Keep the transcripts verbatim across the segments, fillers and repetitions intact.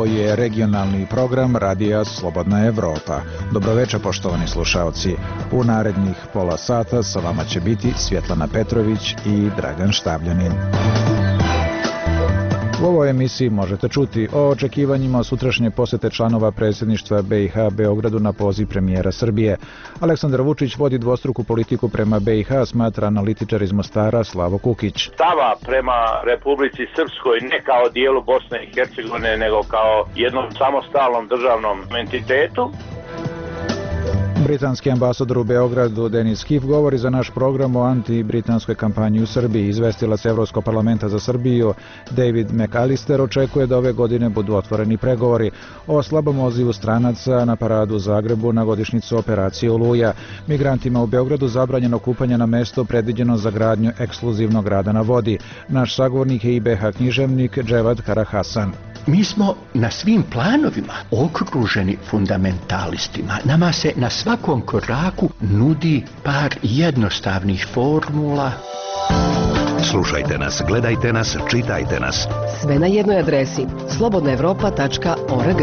Ovo je regionalni program Radija Slobodna Evropa. Dobroveče, poštovani slušaoci. U narednih pola sata sa vama će biti Svjetlana Petrović i Dragan Štavljanin. U ovoj emisiji možete čuti o očekivanjima sutrašnje posete članova predsjedništva B i H Beogradu na poziv premijera Srbije. Aleksandar Vučić vodi dvostruku politiku prema B i H, smatra analitičar iz Mostara Slavo Kukić. Stava prema Republici Srpskoj ne kao dijelu Bosne i Hercegovine, nego kao jednom samostalnom državnom entitetu. Britanski ambasador u Beogradu Denis Kiff govori za naš program o anti-britanskoj kampanji u Srbiji. Izvestilac Evropskog parlamenta za Srbiju David McAllister očekuje da ove godine budu otvoreni pregovori o slabom odzivu stranaca na paradu u Zagrebu na godišnjicu operacije Oluja. Migrantima u Beogradu zabranjeno kupanje na mesto predviđeno za gradnju ekskluzivnog grada na vodi. Naš sagovornik je I B H književnik Dževad Karahasan. Mi smo na svim planovima okruženi fundamentalistima. Nama se na svakom koraku nudi par jednostavnih formula. Slušajte nas, gledajte nas, čitajte nas. Sve na jednoj adresi slobodna evropa tačka org.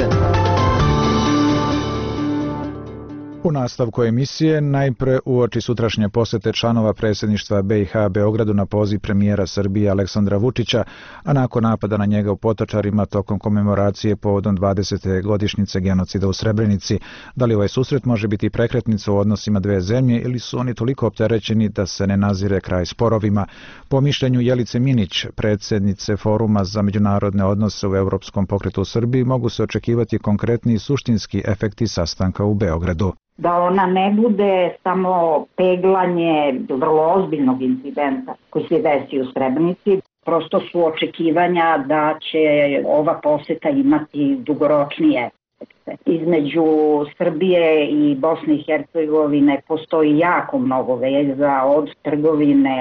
U nastavku emisije najpre uoči sutrašnje posete članova predsjedništva B i H Beogradu na poziv premijera Srbije Aleksandra Vučića, a nakon napada na njega u Potočarima tokom komemoracije povodom dvadesete godišnjice genocida u Srebrenici. Da li ovaj susret može biti prekretnica u odnosima dve zemlje ili su oni toliko opterećeni da se ne nazire kraj sporovima? Po mišljenju Jelice Minić, predsjednice Foruma za međunarodne odnose u Europskom pokretu u Srbiji, mogu se očekivati konkretni i suštinski efekti sastanka u Beogradu. Da ona ne bude samo peglanje vrlo ozbiljnog incidenta koji se desi u Srebrenici. Prosto su očekivanja da će ova poseta imati dugoročnije efekte. Između Srbije i Bosne i Hercegovine postoji jako mnogo veza, od trgovine,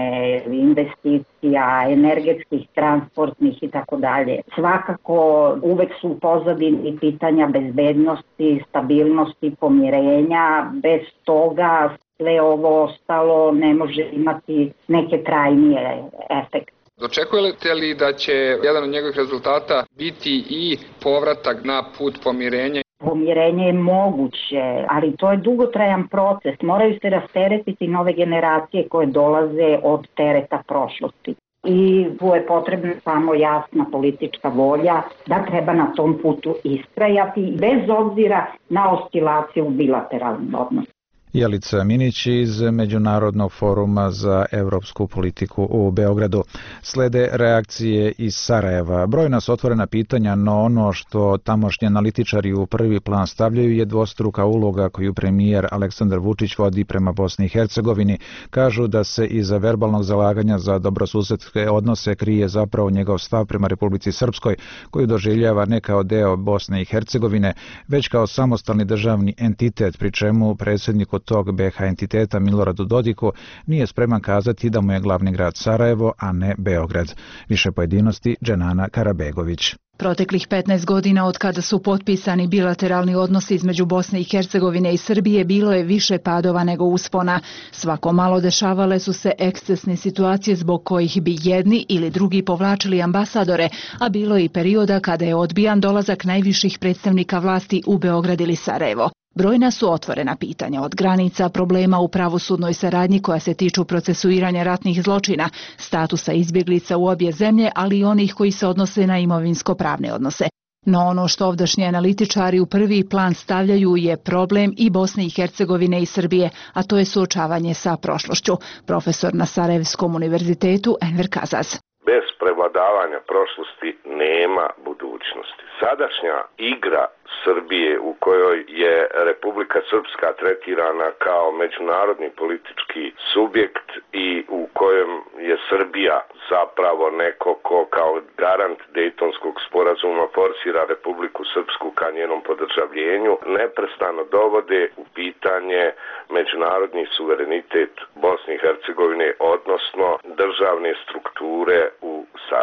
investicija, energetskih, transportnih i tako dalje. Svakako uvek su u pozadini pitanja bezbednosti, stabilnosti, pomirenja. Bez toga sve ovo ostalo ne može imati neke trajnije efekte. Očekujete li da će jedan od njegovih rezultata biti i povratak na put pomirenja? Pomirenje je moguće, ali to je dugotrajan proces. Moraju se rasteretiti nove generacije koje dolaze od tereta prošlosti. I tu je potrebna samo jasna politička volja da treba na tom putu istrajati bez obzira na oscilaciju u bilateralnim odnosima. Jelica Minić iz Međunarodnog foruma za evropsku politiku u Beogradu. Slede reakcije iz Sarajeva. Brojna su otvorena pitanja, no ono što tamošnji analitičari u prvi plan stavljaju je dvostruka uloga koju premijer Aleksandar Vučić vodi prema Bosni i Hercegovini. Kažu da se iza verbalnog zalaganja za dobrosusedske odnose krije zapravo njegov stav prema Republici Srpskoj, koju doživljava ne kao deo Bosne i Hercegovine, već kao samostalni državni entitet, pri čemu predsjedniku tog B H entiteta Miloradu Dodiku nije spreman kazati da mu je glavni grad Sarajevo, a ne Beograd. Više pojedinosti Dženana Karabegović. Proteklih petnaest godina od kada su potpisani bilateralni odnosi između Bosne i Hercegovine i Srbije bilo je više padova nego uspona. Svako malo dešavale su se ekscesne situacije zbog kojih bi jedni ili drugi povlačili ambasadore, a bilo je i perioda kada je odbijan dolazak najviših predstavnika vlasti u Beograd ili Sarajevo. Brojna su otvorena pitanja, od granica, problema u pravosudnoj saradnji koja se tiču procesuiranja ratnih zločina, statusa izbjeglica u obje zemlje, ali i onih koji se odnose na imovinsko-pravne odnose. No ono što ovdašnji analitičari u prvi plan stavljaju je problem i Bosne i Hercegovine i Srbije, a to je suočavanje sa prošlošću. Profesor na Sarajevskom univerzitetu Enver Kazaz. Bez prevladavanja prošlosti nema budućnosti. Sadašnja igra Srbije u kojoj je Republika Srpska tretirana kao međunarodni politički subjekt i u kojem je Srbija zapravo neko ko kao garant Dejtonskog sporazuma forsira Republiku Srpsku ka njenom podržavljenju, neprestano dovode u pitanje međunarodni suverenitet Bosne i Hercegovine, odnosno državne strukture u Sarajevu.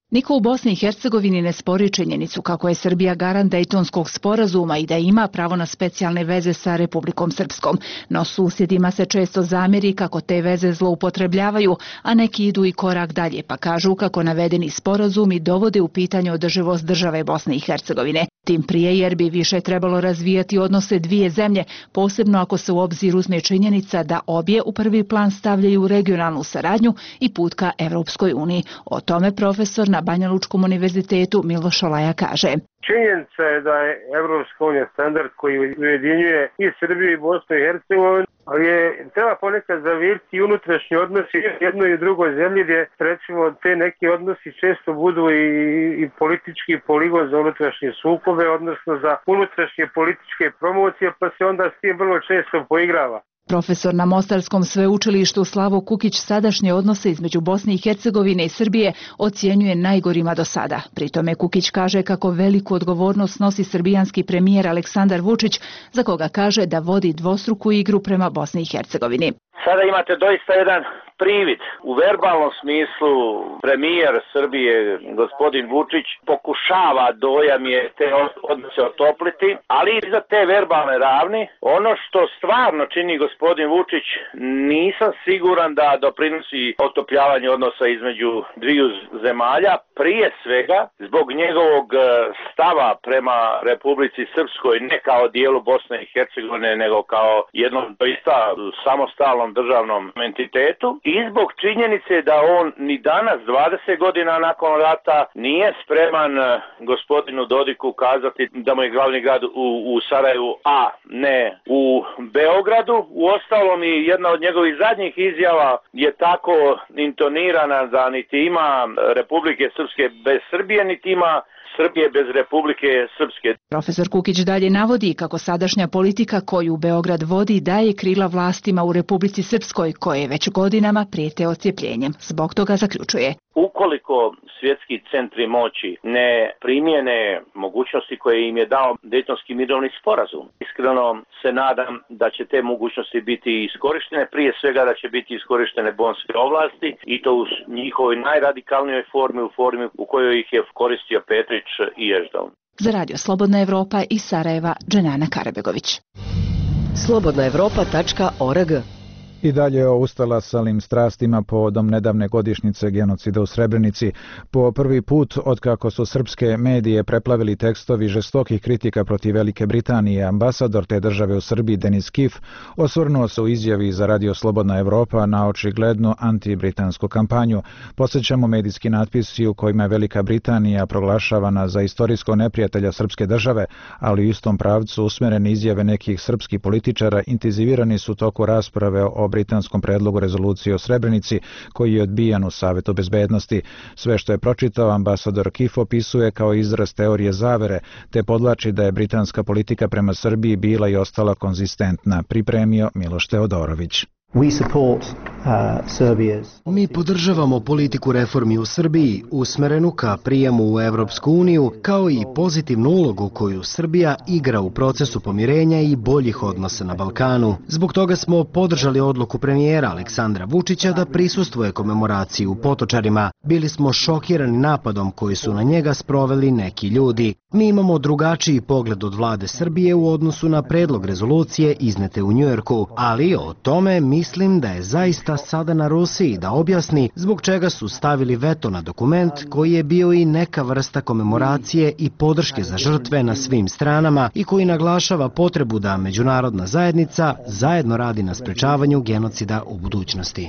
Niko u Bosni i Hercegovini ne spori činjenicu kako je Srbija garant Dejtonskog sporazuma i da ima pravo na specijalne veze sa Republikom Srpskom, no susjedima se često zamjeri kako te veze zloupotrebljavaju, a neki idu i korak dalje pa kažu kako navedeni sporazumi dovode u pitanje održivost države Bosne i Hercegovine. Tim prije jer bi više trebalo razvijati odnose dvije zemlje, posebno ako se u obzir uzme činjenica da obje u prvi plan stavljaju regionalnu saradnju i put ka Evropskoj uniji. O tome profesor na Banja Lučkom univerzitetu Miloš Olaja kaže. Činjenica je da je Evropska unija standard koji ujedinjuje i Srbiju i Bosnu i Hercegovinu, ali je, treba ponekad zavirti unutrašnji odnosi jednoj i drugoj zemlji gdje recimo te neki odnosi često budu i, i politički poligon za unutrašnje sukobe, odnosno za unutrašnje političke promocije, pa se onda s tim vrlo često poigrava. Profesor na Mostarskom sveučilištu Slavo Kukić sadašnje odnose između Bosne i Hercegovine i Srbije ocjenjuje najgorima do sada. Pri tome Kukić kaže kako veliku odgovornost nosi srbijanski premijer Aleksandar Vučić, za koga kaže da vodi dvostruku igru prema Bosni i Hercegovini. Sada imate doista jedan privid. U verbalnom smislu premijer Srbije, gospodin Vučić, pokušava, dojam je, te odnose otopliti, ali i za te verbalne ravni. Ono što stvarno čini gospodin Vučić, nisam siguran da doprinosi otopljavanju odnosa između dviju zemalja, prije svega zbog njegovog stava prema Republici Srpskoj, ne kao dijelu Bosne i Hercegovine, nego kao jednom doista samostalnom državnom entitetu. I zbog činjenice da on ni danas, dvadeset godina nakon rata, nije spreman gospodinu Dodiku kazati da mu je glavni grad u, u Sarajevu, a ne u Beogradu. Uostalom i jedna od njegovih zadnjih izjava je tako intonirana da niti ima Republike Srpske bez Srbije, niti ima Srbije bez Republike Srpske. Profesor Kukić dalje navodi kako sadašnja politika koju Beograd vodi daje krila vlastima u Republici Srpskoj, koje već godinama prijete odcijepljenjem. Zbog toga zaključuje. Ukoliko svjetski centri moći ne primjene mogućnosti koje im je dao Dejtonski mirovni sporazum, iskreno se nadam da će te mogućnosti biti iskorištene, prije svega da će biti iskorištene bonske ovlasti i to u njihovoj najradikalnijoj formi, u formi u kojoj ih je koristio Petrić i Ježdov. Za Radio Slobodna Evropa iz Sarajeva, Dženana Karabegović. slobodna evropa tačka org. I dalje o ustalasalim strastima povodom nedavne godišnjice genocida u Srebrenici. Po prvi put, otkako su srpske medije preplavili tekstovi žestokih kritika protiv Velike Britanije, ambasador te države u Srbiji Denis Kif osvrnuo se u izjavi za Radio Slobodna Evropa na očiglednu antibritansku kampanju. Posjećamo medijski natpisi u kojima je Velika Britanija proglašavana za istorijskog neprijatelja srpske države, ali u istom pravcu usmjerene izjave nekih srpskih političara intenzivirani su toku rasprave o britanskom predlogu rezolucije o Srebrenici, koji je odbijan u Savetu bezbednosti. Sve što je pročitao, ambasador Kif opisuje kao izraz teorije zavere, te podlači da je britanska politika prema Srbiji bila i ostala konzistentna, pripremio Miloš Teodorović. Mi podržavamo politiku reformi u Srbiji, usmerenu ka prijemu u Evropsku uniju, kao i pozitivnu ulogu koju Srbija igra u procesu pomirenja i boljih odnosa na Balkanu. Zbog toga smo podržali odluku premijera Aleksandra Vučića da prisustvuje komemoraciji u Potočarima. Bili smo šokirani napadom koji su na njega sproveli neki ljudi. Mi imamo drugačiji pogled od vlade Srbije u odnosu na predlog rezolucije iznete u Njujorku, ali o tome mislim da je zaista sada na Rusiji da objasni zbog čega su stavili veto na dokument koji je bio i neka vrsta komemoracije i podrške za žrtve na svim stranama i koji naglašava potrebu da međunarodna zajednica zajedno radi na sprečavanju genocida u budućnosti.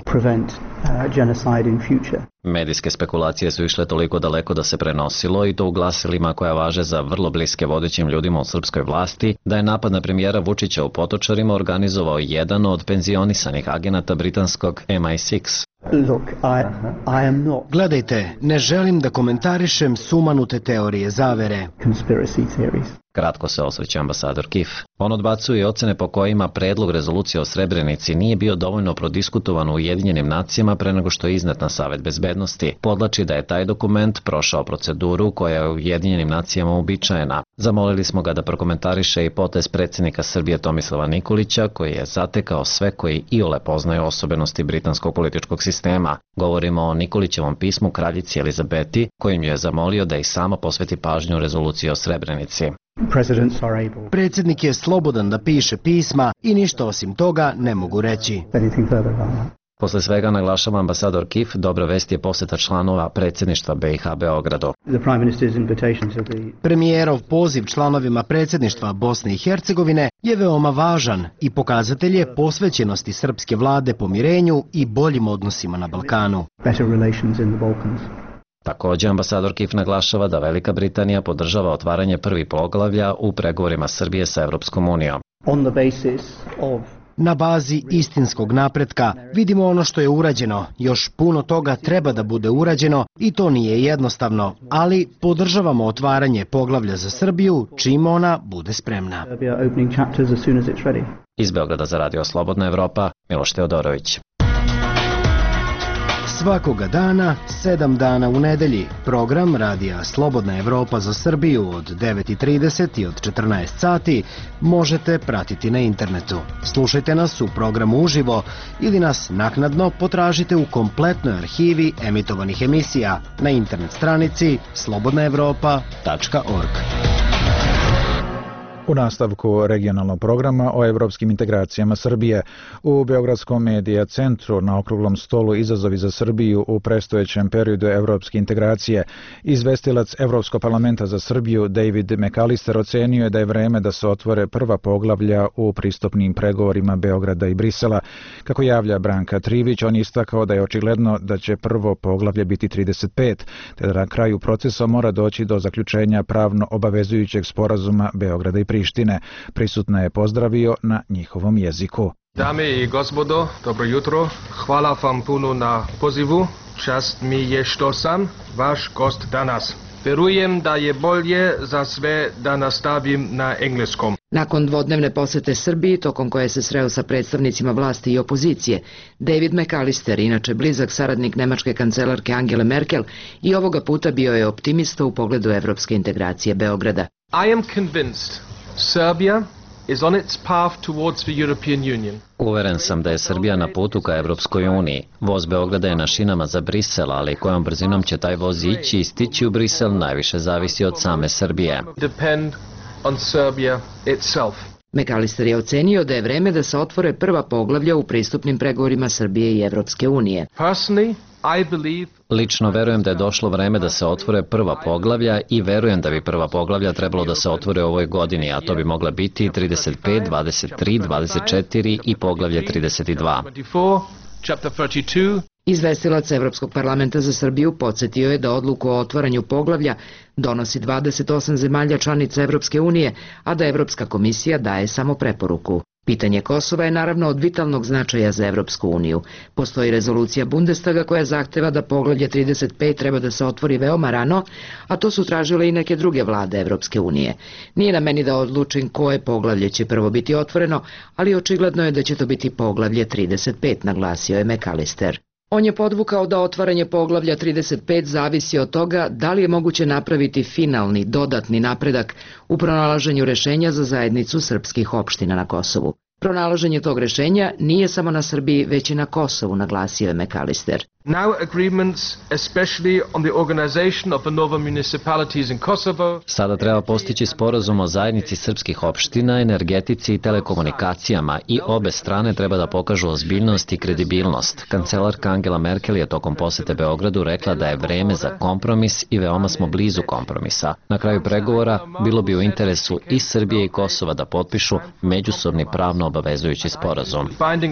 Medijske spekulacije su išle toliko daleko da se prenosilo, i to u glasilima koja važe za vrlo bliske vodećim ljudima u srpskoj vlasti, da je napad na premijera Vučića u Potočarima organizovao jedan od penzionisanih agenata britanskog M I šest. Gledajte, ne želim da komentarišem sumanute teorije zavere. Kratko se osvrće ambasador Kif. On odbacuje ocene po kojima predlog rezolucije o Srebrenici nije bio dovoljno prodiskutovan u Ujedinjenim nacijama pre nego što je iznet na Savet bezbednosti. Podlači da je taj dokument prošao proceduru koja je u Ujedinjenim nacijama uobičajena. Zamolili smo ga da prokomentariše i potez predsjednika Srbije Tomislava Nikolića, koji je zatekao sve koji iole poznaju osobenosti britanskog političkog sistema. Govorimo o Nikolićevom pismu kraljici Elizabeti, kojim je zamolio da i sama posveti pažnju rezoluciji o Srebrenici. Predsjednik je slobodan da piše pisma i ništa osim toga ne mogu reći. Posle svega, naglašava ambasador Kif, dobra vest je posjeta članova predsjedništva B i H Beogradu. Premijerov poziv članovima predsjedništva Bosne i Hercegovine je veoma važan i pokazatelj je posvećenosti srpske vlade pomirenju i boljim odnosima na Balkanu. Također, ambasador Kif naglašava da Velika Britanija podržava otvaranje prvih poglavlja u pregovorima Srbije sa Evropskom unijom. Na bazi istinskog napretka vidimo ono što je urađeno. Još puno toga treba da bude urađeno i to nije jednostavno, ali podržavamo otvaranje poglavlja za Srbiju čim ona bude spremna. Iz Beograda za Radio Slobodna Evropa, Miloš Teodorović. Svakoga dana, sedam dana u nedelji, program Radija Slobodna Evropa za Srbiju od devet i trideset i od četrnaest sati možete pratiti na internetu. Slušajte nas u programu uživo ili nas naknadno potražite u kompletnoj arhivi emitovanih emisija na internet stranici slobodna evropa tačka org. U nastavku regionalnog programa o evropskim integracijama Srbije, u Beogradskom medija centru na okruglom stolu Izazovi za Srbiju u predstojećem periodu evropske integracije, izvestilac Evropskog parlamenta za Srbiju David McAllister ocenio je da je vreme da se otvore prva poglavlja u pristupnim pregovorima Beograda i Brisela. Kako javlja Branka Trivić, on je istakao da je očigledno da će prvo poglavlje biti trideset pet, te da na kraju procesa mora doći do zaključenja pravno obavezujućeg sporazuma Beograda i Prištine. Prištine. Prisutna je pozdravio na njihovom jeziku. Dame i gospodo, dobro jutro. Hvala vam puno na pozivu. Čast mi je što sam vaš gost danas. Verujem da je bolje za sve da nastavim na engleskom. Nakon dvodnevne posete Srbiji, tokom koje se sreo sa predstavnicima vlasti i opozicije, David McAllister, inače blizak saradnik nemačke kancelarke Angele Merkel, i ovoga puta bio je optimista u pogledu evropske integracije Beograda. I am convinced Serbia is on its path towards the European Union. Uveren sam da je Srbija na putu ka Evropskoj uniji. Voz Beograda je na šinama za Brisel, ali kojom brzinom će taj voz ići i stići u Brisel najviše zavisi od same Srbije. Depend on Serbia itself. McAllister je ocenio da je vreme da se otvore prva poglavlja u pristupnim pregovorima Srbije i Evropske unije. Personally, I believe Lično verujem da je došlo vreme da se otvore prva poglavlja i verujem da bi prva poglavlja trebalo da se otvore u ovoj godini, a to bi mogla biti trideset pet, dvadeset tri, dvadeset četiri i poglavlje trideset dva. Izvestilac Evropskog parlamenta za Srbiju podsjetio je da odluku o otvaranju poglavlja donosi dvadeset osam zemalja članica Evropske unije, a da Evropska komisija daje samo preporuku. Pitanje Kosova je naravno od vitalnog značaja za Evropsku uniju. Postoji rezolucija Bundestaga koja zahteva da poglavlje trideset pet treba da se otvori veoma rano, a to su tražile i neke druge vlade Evropske unije. Nije na meni da odlučim koje poglavlje će prvo biti otvoreno, ali očigledno je da će to biti poglavlje trideset pet, naglasio je McAllister. On je podvukao da otvaranje poglavlja trideset pet zavisi od toga da li je moguće napraviti finalni, dodatni napredak u pronalaženju rešenja za zajednicu srpskih opština na Kosovu. Pronalaženje tog rešenja nije samo na Srbiji, već i na Kosovu, naglasio je McAllister. Now agreements, especially on the organization of the nove municipalities in Kosovo. Sada treba postići sporazum o zajednici srpskih opština, energetici i telekomunikacijama i obe strane treba da pokažu ozbiljnost i kredibilnost. Kancelarka Angela Merkel je tokom posete Beogradu rekla da je vreme za kompromis i veoma smo blizu kompromisa. Na kraju pregovora bilo bi u interesu i Srbije i Kosova da potpišu međusobni pravno obavezujući sporazum.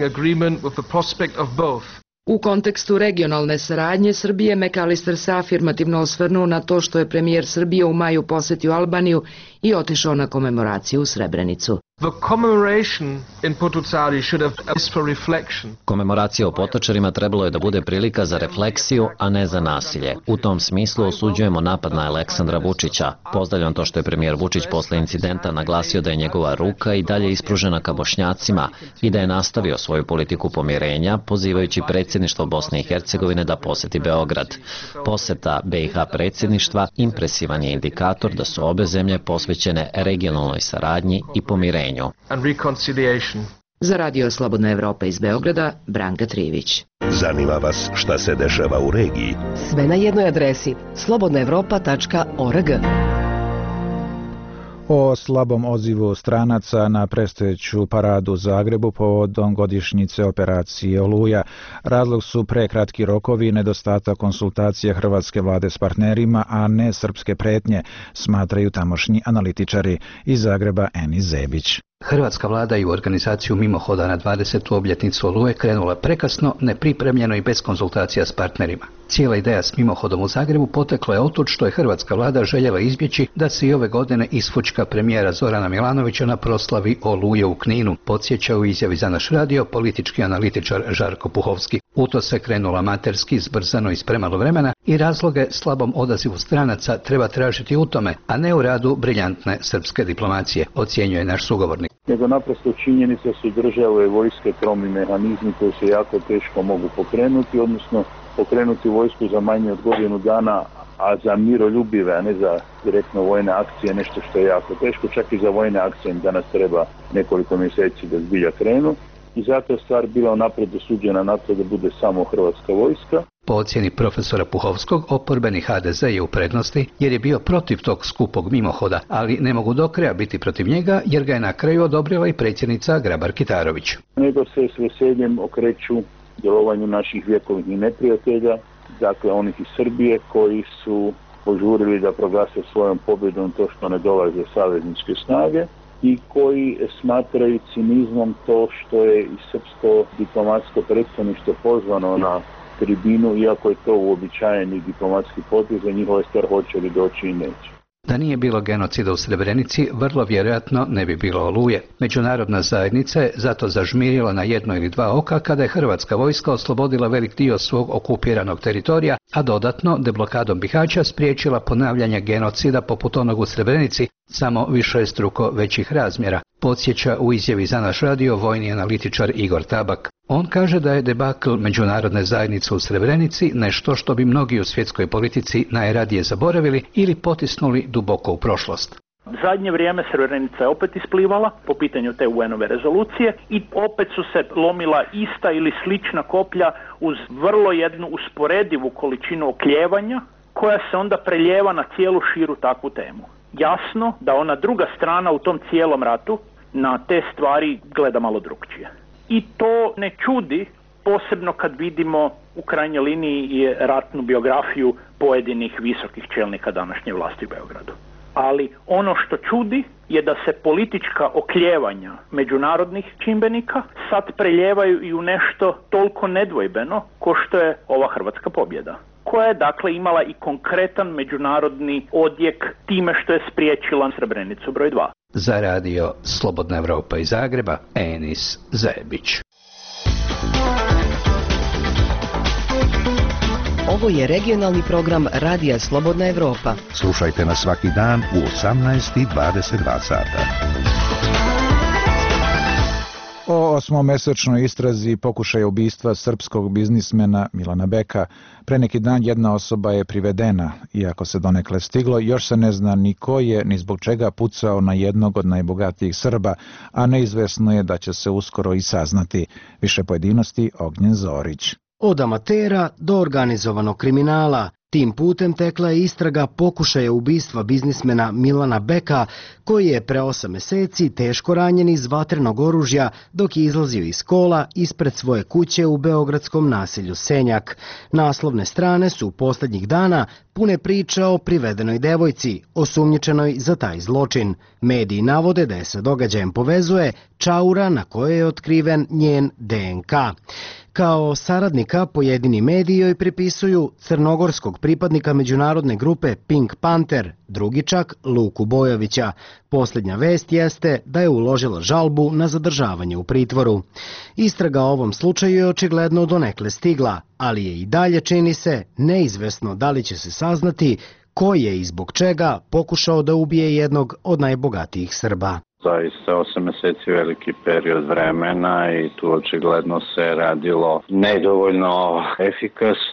U kontekstu regionalne saradnje Srbije, McAllister se afirmativno osvrnuo na to što je premijer Srbije u maju posetio Albaniju i otišao na komemoraciju u Srebrenicu. The commemoration in Potocari should have been for reflection. Komemoracija u Potočarima trebalo je da bude prilika za refleksiju, a ne za nasilje. U tom smislu osuđujemo napad na Aleksandra Vučića. Pozdravljam to što je premijer Vučić posle incidenta naglasio da je njegova ruka i dalje ispružena ka Bošnjacima i da je nastavio svoju politiku pomirenja, pozivajući predsjedništvo Bosne i Hercegovine da poseti Beograd. Poseta B i H predsjedništva impresivan je indikator da su obe zemlje posvećene posvećene regionalnoj saradnji i pomirenju. Za Radio Slobodna Evropa iz Beograda, Branka Trivić. Zanima vas šta se dešava u regiji? Sve na jednoj adresi slobodna evropa tačka org. O slabom odzivu stranaca na predstojeću paradu u Zagrebu povodom godišnjice operacije Oluja. Razlog su prekratki rokovi i nedostatak konsultacija hrvatske vlade s partnerima, a ne srpske pretnje, smatraju tamošnji analitičari. Iz Zagreba Enis Zebić. Hrvatska vlada i u organizaciju mimohoda na dvadesetu obljetnicu Oluje krenula prekasno, nepripremljeno i bez konzultacija s partnerima. Cijela ideja s mimohodom u Zagrebu potekla je otud što je hrvatska vlada željela izbjeći da se i ove godine isfučka premijera Zorana Milanovića na proslavi Oluje u Kninu, podsjeća u izjavi za naš radio politički analitičar Žarko Puhovski. U to se krenula amaterski, zbrzano i s premalo vremena i razloge slabom odazivu stranaca treba tražiti u tome, a ne u radu briljantne srpske diplomacije, ocjenjuje naš sugovornik. Nego naprosto činjenica su države vojske tromi mehanizmi koji se jako teško mogu pokrenuti, odnosno pokrenuti vojsku za manje od godinu dana, a za miroljubive, a ne za direktno vojne akcije, nešto što je jako teško, čak i za vojne akcije im danas treba nekoliko mjeseci da zbilja krenu. I zato je stvar bila unaprijed dosuđena na to da bude samo hrvatska vojska. Po ocjeni profesora Puhovskog, oporbeni ha de ze je u prednosti jer je bio protiv tog skupog mimohoda, ali ne mogu do kraja biti protiv njega jer ga je na kraju odobrila i predsjednica Grabar-Kitarović. Nego se s veseljem okreću djelovanju naših vjekovnih neprijatelja, dakle onih iz Srbije koji su požurili da proglase svojom pobjedom to što ne dolaze savezničke snage i koji smatraju cinizmom to što je i srpsko diplomatsko predstavništvo pozvano na tribinu, iako je to uobičajeni diplomatski potez, za njihove stvar hoće li doći i neće. Da nije bilo genocida u Srebrenici, vrlo vjerojatno ne bi bilo Oluje. Međunarodna zajednica je zato zažmirila na jedno ili dva oka kada je hrvatska vojska oslobodila velik dio svog okupiranog teritorija, a dodatno deblokadom Bihaća spriječila ponavljanje genocida poput onog u Srebrenici, samo višestruko većih razmjera, podsjeća u izjavi za naš radio vojni analitičar Igor Tabak. On kaže da je debakl međunarodne zajednice u Srebrenici nešto što bi mnogi u svjetskoj politici najradije zaboravili ili potisnuli duboko u prošlost. Zadnje vrijeme Srebrenica je opet isplivala po pitanju te u en-ove rezolucije i opet su se lomila ista ili slična koplja uz vrlo jednu usporedivu količinu okljevanja koja se onda preljeva na cijelu širu takvu temu. Jasno da ona druga strana u tom cijelom ratu na te stvari gleda malo drukčije. I to ne čudi, posebno kad vidimo u krajnjoj liniji i ratnu biografiju pojedinih visokih čelnika današnje vlasti u Beogradu. Ali ono što čudi je da se politička okljevanja međunarodnih čimbenika sad preljevaju i u nešto toliko nedvojbeno ko što je ova hrvatska pobjeda, koja je dakle imala i konkretan međunarodni odjek time što je spriječila Srebrenicu broj dva. Za radio Slobodna Evropa iz Zagreba, Enis Zebić. Ovo je regionalni program Radija Slobodna Evropa. Slušajte nas svaki dan u osamnaest i dvadeset dva sata. O osmomesečnoj istrazi pokušaja ubistva srpskog biznismena Milana Beka. Pre neki dan jedna osoba je privedena, iako se donekle stiglo, još se ne zna ni ko je, ni zbog čega pucao na jednog od najbogatijih Srba, a neizvesno je da će se uskoro i saznati. Više pojedinosti Ognjen Zorić. Od amatera do organizovanog kriminala, tim putem tekla je istraga pokušaja ubistva biznismena Milana Beka, koji je pre osam meseci teško ranjen iz vatrenog oružja dok je izlazio iz kola ispred svoje kuće u beogradskom naselju Senjak. Naslovne strane su poslednjih dana pune priča o privedenoj devojci, osumnjičenoj za taj zločin. Mediji navode da je sa događajem povezuje čaura na kojoj je otkriven njen de en ka. Kao saradnika pojedini mediji joj pripisuju crnogorskog pripadnika međunarodne grupe Pink Panther, drugi čak Luku Bojovića. Posljednja vest jeste da je uložila žalbu na zadržavanje u pritvoru. Istraga o ovom slučaju je očigledno donekle stigla, ali je i dalje, čini se, neizvesno da li će se saznati ko je i zbog čega pokušao da ubije jednog od najbogatijih Srba. Zaista osam meseci veliki period vremena i tu očigledno se radilo nedovoljno efikasno.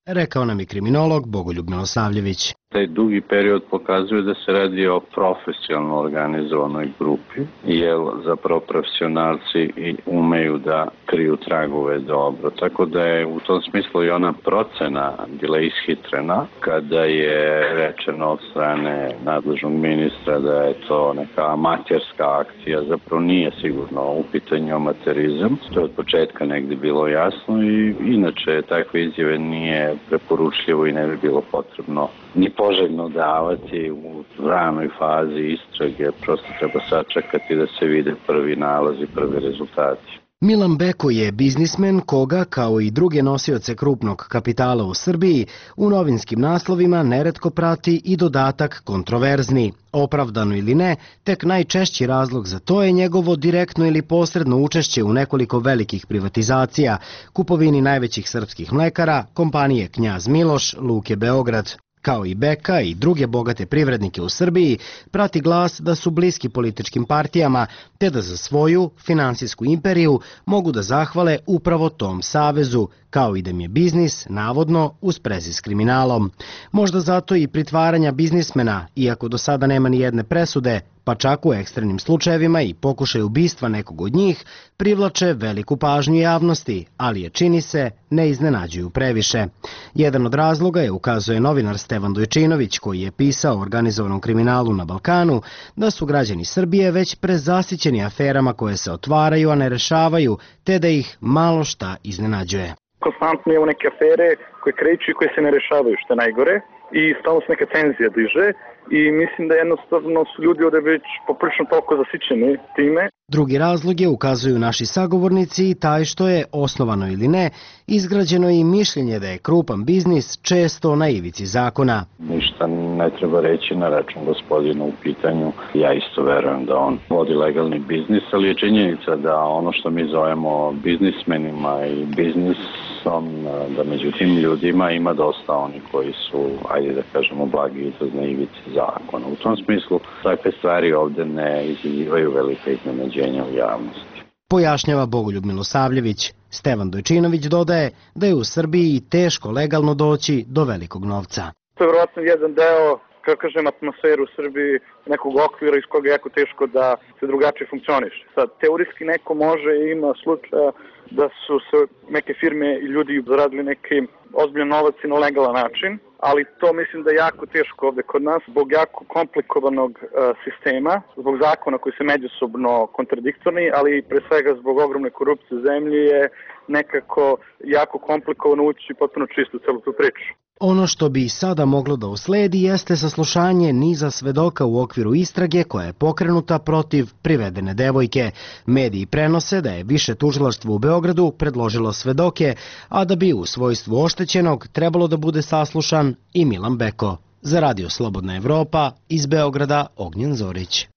rekao nam je kriminolog Bogoljub Milosavljević. Taj dugi period pokazuje da se radi o profesionalno organizovanoj grupi, jer zapravo profesionalci i umeju da kriju tragove dobro. Tako da je u tom smislu i ona procena bila ishitrena kada je rečeno od strane nadležnog ministra da je to neka amaterska akcija. Zapravo nije sigurno u pitanju amaterizam. To je od početka negdje bilo jasno i inače takve izjave nije preporučljivo i ne bi bilo potrebno ni poželjno davati u ranoj fazi istrage, prosto treba sačekati da se vide prvi nalazi, prvi rezultati. Milan Beko je biznismen koga, kao i druge nosioce krupnog kapitala u Srbiji, u novinskim naslovima neretko prati i dodatak kontroverzni. Opravdano ili ne, tek najčešći razlog za to je njegovo direktno ili posredno učešće u nekoliko velikih privatizacija, kupovini najvećih srpskih mlekara, kompanije Knjaz Miloš, Luke Beograd. Kao i Beka i druge bogate privrednike u Srbiji, prati glas da su bliski političkim partijama, te da za svoju finansijsku imperiju mogu da zahvale upravo tom savezu, kao i da im je biznis, navodno, u sprezi s kriminalom. Možda zato i pritvaranja biznismena, iako do sada nema ni jedne presude, pa čak u ekstremnim slučajevima i pokušaj ubistva nekog od njih, privlače veliku pažnju javnosti, ali je, čini se, ne iznenađuju previše. Jedan od razloga je, ukazuje novinar Stevan Dojčinović, koji je pisao o organizovanom kriminalu na Balkanu, da su građani Srbije već prezasićeni aferama koje se otvaraju, a ne rešavaju, te da ih malo šta iznenađuje. Konstantno imamo neke afere koje kreću i koje se ne rešavaju, što je najgore, i stalno se neka tenzija diže i mislim da jednostavno su ljudi ovde već poprilično toliko zasićeni time. Drugi razlog je, ukazuju naši sagovornici, i taj što je, osnovano ili ne, izgrađeno i mišljenje da je krupan biznis često na ivici zakona. Ništa ne treba reći na račun gospodina u pitanju. Ja isto verujem da on vodi legalni biznis, ali je činjenica da ono što mi zovemo biznismenima i biznisom, da među tim ljudima ima dosta oni koji su, ajde da kažemo, blagi izraz na ivici zakona. U tom smislu takve stvari ovde ne izazivaju velike iznenađenja u javnosti. Pojašnjava Bogoljub Milosavljević. Stevan Dojčinović dodaje da je u Srbiji teško legalno doći do velikog novca. To je vjerojatno jedan deo, kako kažem, atmosferu u Srbiji, nekog okvira iz koga je jako teško da se drugačije funkcioniše. Sad, teorijski neko može i ima slučaja da su se neke firme i ljudi zaradili neki ozbiljan novac i na legalan način, ali to mislim da je jako teško ovde kod nas, zbog jako komplikovanog uh, sistema, zbog zakona koji se međusobno kontradiktorni, ali pre svega zbog ogromne korupcije u zemlji je nekako jako komplikovano ući potpuno čisto u celu tu priču. Ono što bi sada moglo da usledi jeste saslušanje niza svedoka u okviru istrage koja je pokrenuta protiv privedene devojke. Mediji prenose da je više tužilaštvo u Beogradu predložilo svedoke, a da bi u svojstvu oštećenog trebalo da bude saslušan i Milan Beko. Za Radio Slobodna Evropa, iz Beograda, Ognjen Zorić.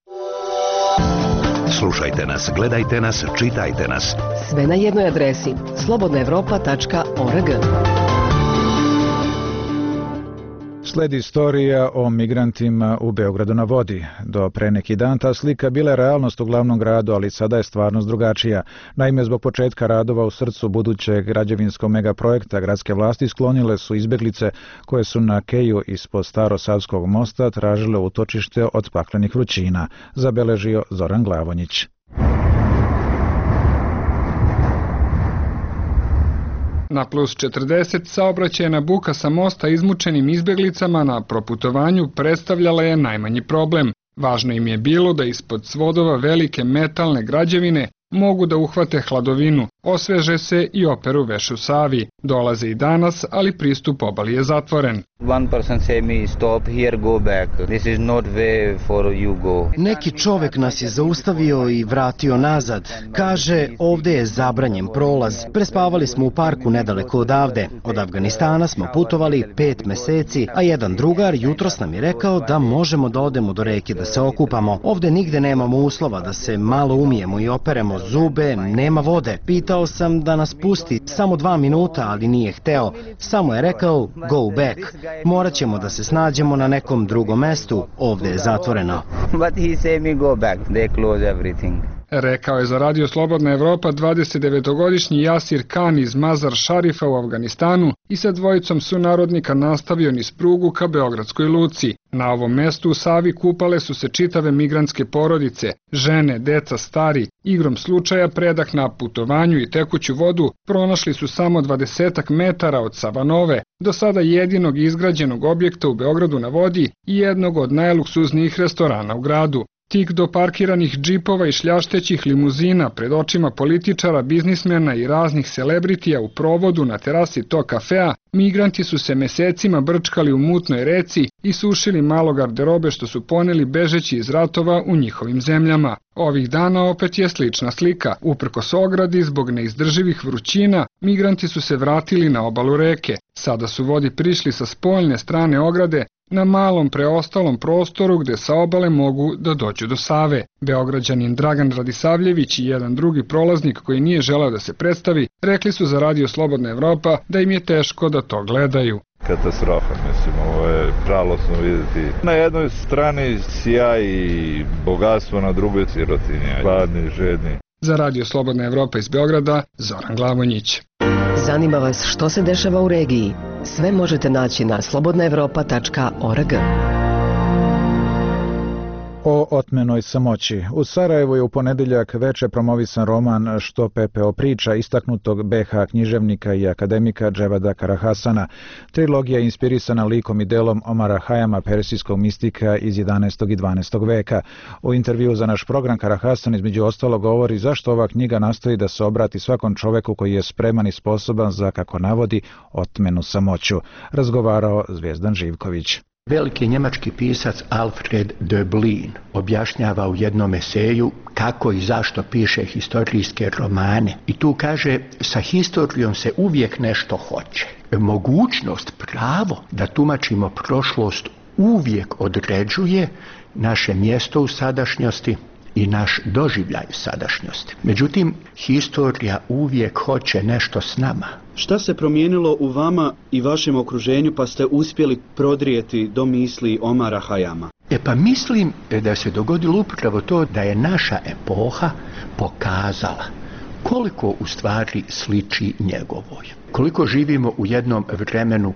Slušajte nas, gledajte nas, čitajte nas. Sve na jednoj adresi slobodna evropa tačka org. Sledi istorija o migrantima u Beogradu na vodi. Do pre neki dan ta slika bila je realnost u glavnom gradu, ali sada je stvarnost drugačija. Naime, zbog početka radova u srcu budućeg građevinskog megaprojekta, gradske vlasti sklonile su izbeglice koje su na keju ispod Starosavskog mosta tražile utočište od paklenih vrućina, zabeležio Zoran Glavonjić. Na plus četrdeset saobraćajna buka sa mosta izmučenim izbeglicama na proputovanju predstavljala je najmanji problem. Važno im je bilo da ispod svodova velike metalne građevine mogu da uhvate hladovinu, osveže se i operu veš u Savi. Dolaze i danas, ali pristup obali je zatvoren. Neki čovek nas je zaustavio i vratio nazad. Kaže, ovde je zabranjen prolaz. Prespavali smo u parku nedaleko odavde. Od Afganistana smo putovali pet meseci, a jedan drugar jutros nam je rekao da možemo da odemo do reke da se okupamo. Ovde nigde nemamo uslova da se malo umijemo i operemo zube, nema vode. Pitao sam da nas pusti samo dva minuta, ali nije hteo. Samo je rekao, go back. Morat ćemo da se snađemo na nekom drugom mestu, ovde je zatvoreno. rekao je za Radio Slobodna Evropa dvadesetdevetogodišnji Jasir Khan iz Mazar Šarifa u Afganistanu i sa dvojicom sunarodnika nastavio niz prugu ka Beogradskoj luci. Na ovom mestu u Savi kupale su se čitave migrantske porodice, žene, deca, stari. Igrom slučaja predah na putovanju i tekuću vodu pronašli su samo dvadesetak metara od Savanove, do sada jedinog izgrađenog objekta u Beogradu na vodi i jednog od najluksuznijih restorana u gradu. Tik do parkiranih džipova i šljaštećih limuzina pred očima političara, biznismena i raznih celebritija u provodu na terasi tog kafea, migranti su se mesecima brčkali u mutnoj reci i sušili malo garderobe što su poneli bežeći iz ratova u njihovim zemljama. Ovih dana opet je slična slika. Uprkos ogradi zbog neizdrživih vrućina, migranti su se vratili na obalu reke. Sada su vodi prišli sa spoljne strane ograde, na malom preostalom prostoru gde sa obale mogu da dođu do Save. Beograđanin Dragan Radisavljević i jedan drugi prolaznik koji nije želeo da se predstavi, rekli su za Radio Slobodna Evropa da im je teško da to gledaju. Katastrofa, mislim, ovo je žalosno vidjeti. Na jednoj strani sjaj i bogatstvo, na drugoj sirotinja, gladni, žedni. Za Radio Slobodna Evropa iz Beograda, Zoran Glavonjić. Zanima vas što se dešava u regiji? Sve možete naći na slobodna evropa tačka org. O otmenoj samoći. U Sarajevu je u ponedeljak veče promovisan roman Što Pepeo priča istaknutog be ha književnika i akademika Dževada Karahasana. Trilogija je inspirisana likom i delom Omara Hajama, persijskog mistika iz jedanaestog i dvanaestog veka. U intervju za naš program Karahasan između ostalo govori zašto ova knjiga nastoji da se obrati svakom čoveku koji je spreman i sposoban za, kako navodi, otmenu samoću. Razgovarao Zvijezdan Živković. Veliki njemački pisac Alfred Döblin objašnjava u jednom eseju kako i zašto piše historijske romane. I tu kaže, sa historijom se uvijek nešto hoće. Mogućnost, pravo da tumačimo prošlost uvijek određuje naše mjesto u sadašnjosti i naš doživljaj sadašnjosti. Međutim, historija uvijek hoće nešto s nama. Šta se promijenilo u vama i vašem okruženju pa ste uspjeli prodrijeti do misli Omara Hajama? E pa mislim da se dogodilo upravo to da je naša epoha pokazala koliko u stvari sliči njegovoj. Koliko živimo u jednom vremenu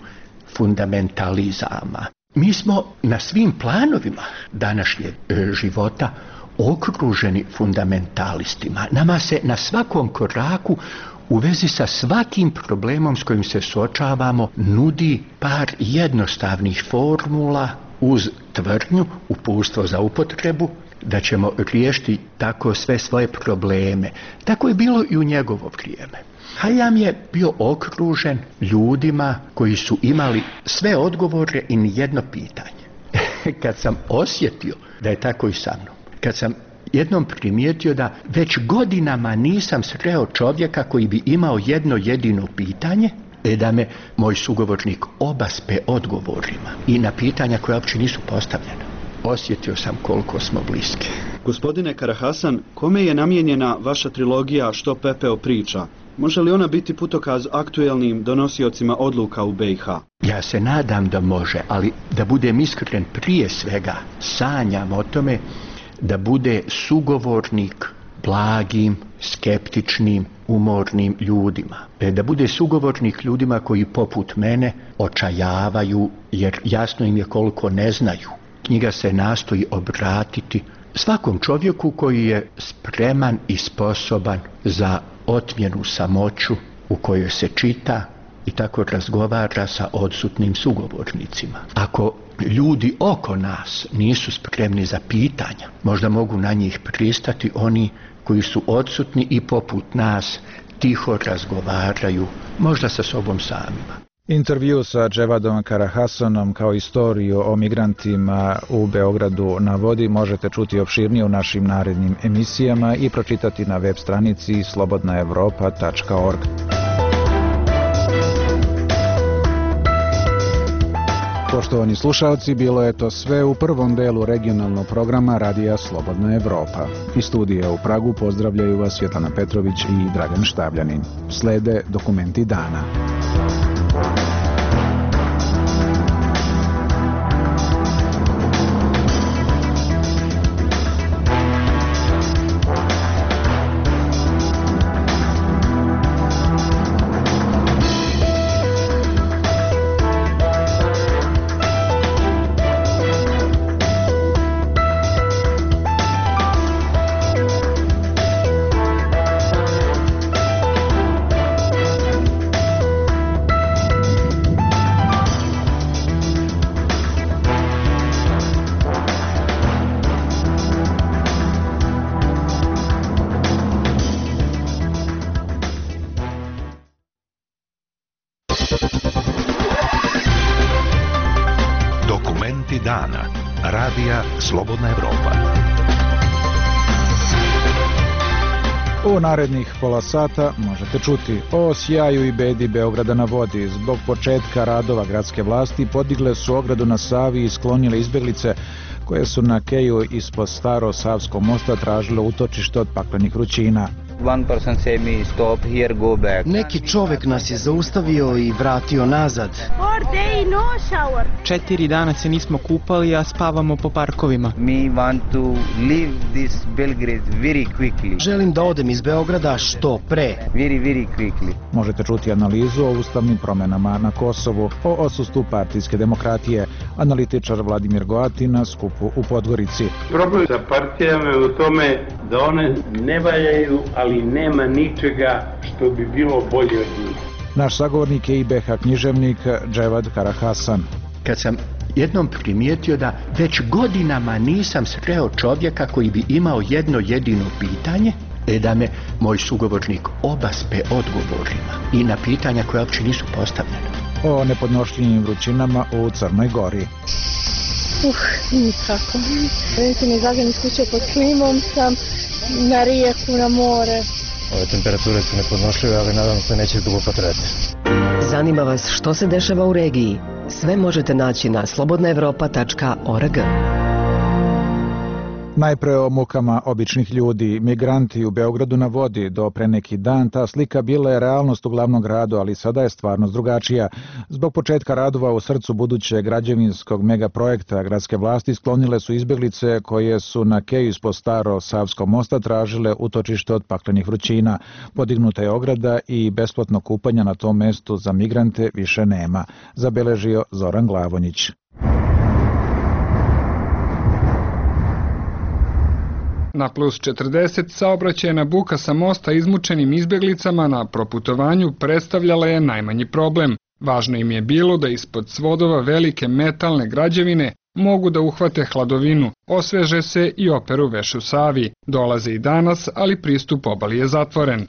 fundamentalizama. Mi smo na svim planovima današnjeg života okruženi fundamentalistima. Nama se na svakom koraku u vezi sa svakim problemom s kojim se suočavamo nudi par jednostavnih formula uz tvrdnju, uputstvo za upotrebu, da ćemo riješiti tako sve svoje probleme. Tako je bilo i u njegovo vrijeme. Hajam je bio okružen ljudima koji su imali sve odgovore i nijedno pitanje. Kad sam osjetio da je tako i sa mnom, kad sam jednom primijetio da već godinama nisam sreo čovjeka koji bi imao jedno jedino pitanje, e da me moj sugovornik obaspe odgovorima i na pitanja koja uopće nisu postavljena. Osjetio sam koliko smo bliski. Gospodine Karahasan, kome je namijenjena vaša trilogija Što Pepeo priča? Može li ona biti putokaz aktuelnim donosiocima odluka u be i ha? Ja se nadam da može, ali da budem iskren, prije svega sanjam o tome da bude sugovornik blagim, skeptičnim, umornim ljudima. Da bude sugovornik ljudima koji poput mene očajavaju jer jasno im je koliko ne znaju. Knjiga se nastoji obratiti svakom čovjeku koji je spreman i sposoban za otmjenu samoću u kojoj se čita i tako razgovara sa odsutnim sugovornicima. Ako ljudi oko nas nisu spremni za pitanja, možda mogu na njih pristati oni koji su odsutni i poput nas tiho razgovaraju, možda sa sobom samima. Intervju sa Dževadom Karahasanom kao istoriju o migrantima u Beogradu na vodi možete čuti opširnije u našim narednim emisijama i pročitati na web stranici slobodna evropa tačka org. Poštovani slušalci, bilo je to sve u prvom delu regionalnog programa Radija Slobodna Evropa. Iz studija u Pragu pozdravljaju vas Svjetlana Petrović i Dragan Štavljanin. Slede dokumenti dana. Dokumenti dana. Radija Slobodna Evropa. U narednih pola sata možete čuti o sjaju i bedi Beograda na vodi. Zbog početka radova gradske vlasti podigle su ogradu na Savi i sklonile izbeglice koje su na keju ispod Staro Savskog mosta tražile utočište od paklenih vrućina. Neki čovek nas je zaustavio i vratio nazad. Četiri dana se nismo kupali, a spavamo po parkovima. Želim da odem iz Beograda što pre. Možete čuti analizu o ustavnim promenama na Kosovu, o odsustvu partijske demokratije. Analitičar Vladimir Goatin na skupu u Podgorici. Problem sa partijama je u tome da one ne valjaju, ali nema ničega što bi bilo bolje od njih. Naš sagovornik je I B H književnik Dževad Karahasan. Kad sam jednom primijetio da već godinama nisam sreo čovjeka koji bi imao jedno jedino pitanje, e da me moj sugovornik obaspe odgovorima i na pitanja koja uopće nisu postavljena. O nepodnošljivim vrućinama u Crnoj Gori. Uh, nikako. Vidite, ne izađem iz kuće pod klimom sam, na rijeku, na more. Ove temperature su nepodnošljive, ali nadam se neće dugo potrajati. Zanima vas što se dešava u regiji? Sve možete naći na slobodna evropa tačka org. Najpre o mukama običnih ljudi. Migranti u Beogradu na vodi. Do pre neki dan ta slika bila je realnost u glavnom gradu, ali sada je stvarnost drugačija. Zbog početka radova u srcu budućeg građevinskog megaprojekta gradske vlasti sklonile su izbeglice koje su na keju ispod Staro Savskog mosta tražile utočište od paklenih vrućina. Podignuta je ograda i besplatno kupanje na tom mestu za migrante više nema, zabeležio Zoran Glavonjić. Na plus četrdeset saobraćajna buka sa mosta izmučenim izbeglicama na proputovanju predstavljala je najmanji problem. Važno im je bilo da ispod svodova velike metalne građevine mogu da uhvate hladovinu, osveže se i operu veš u Savi. Dolaze i danas, ali pristup obali je zatvoren.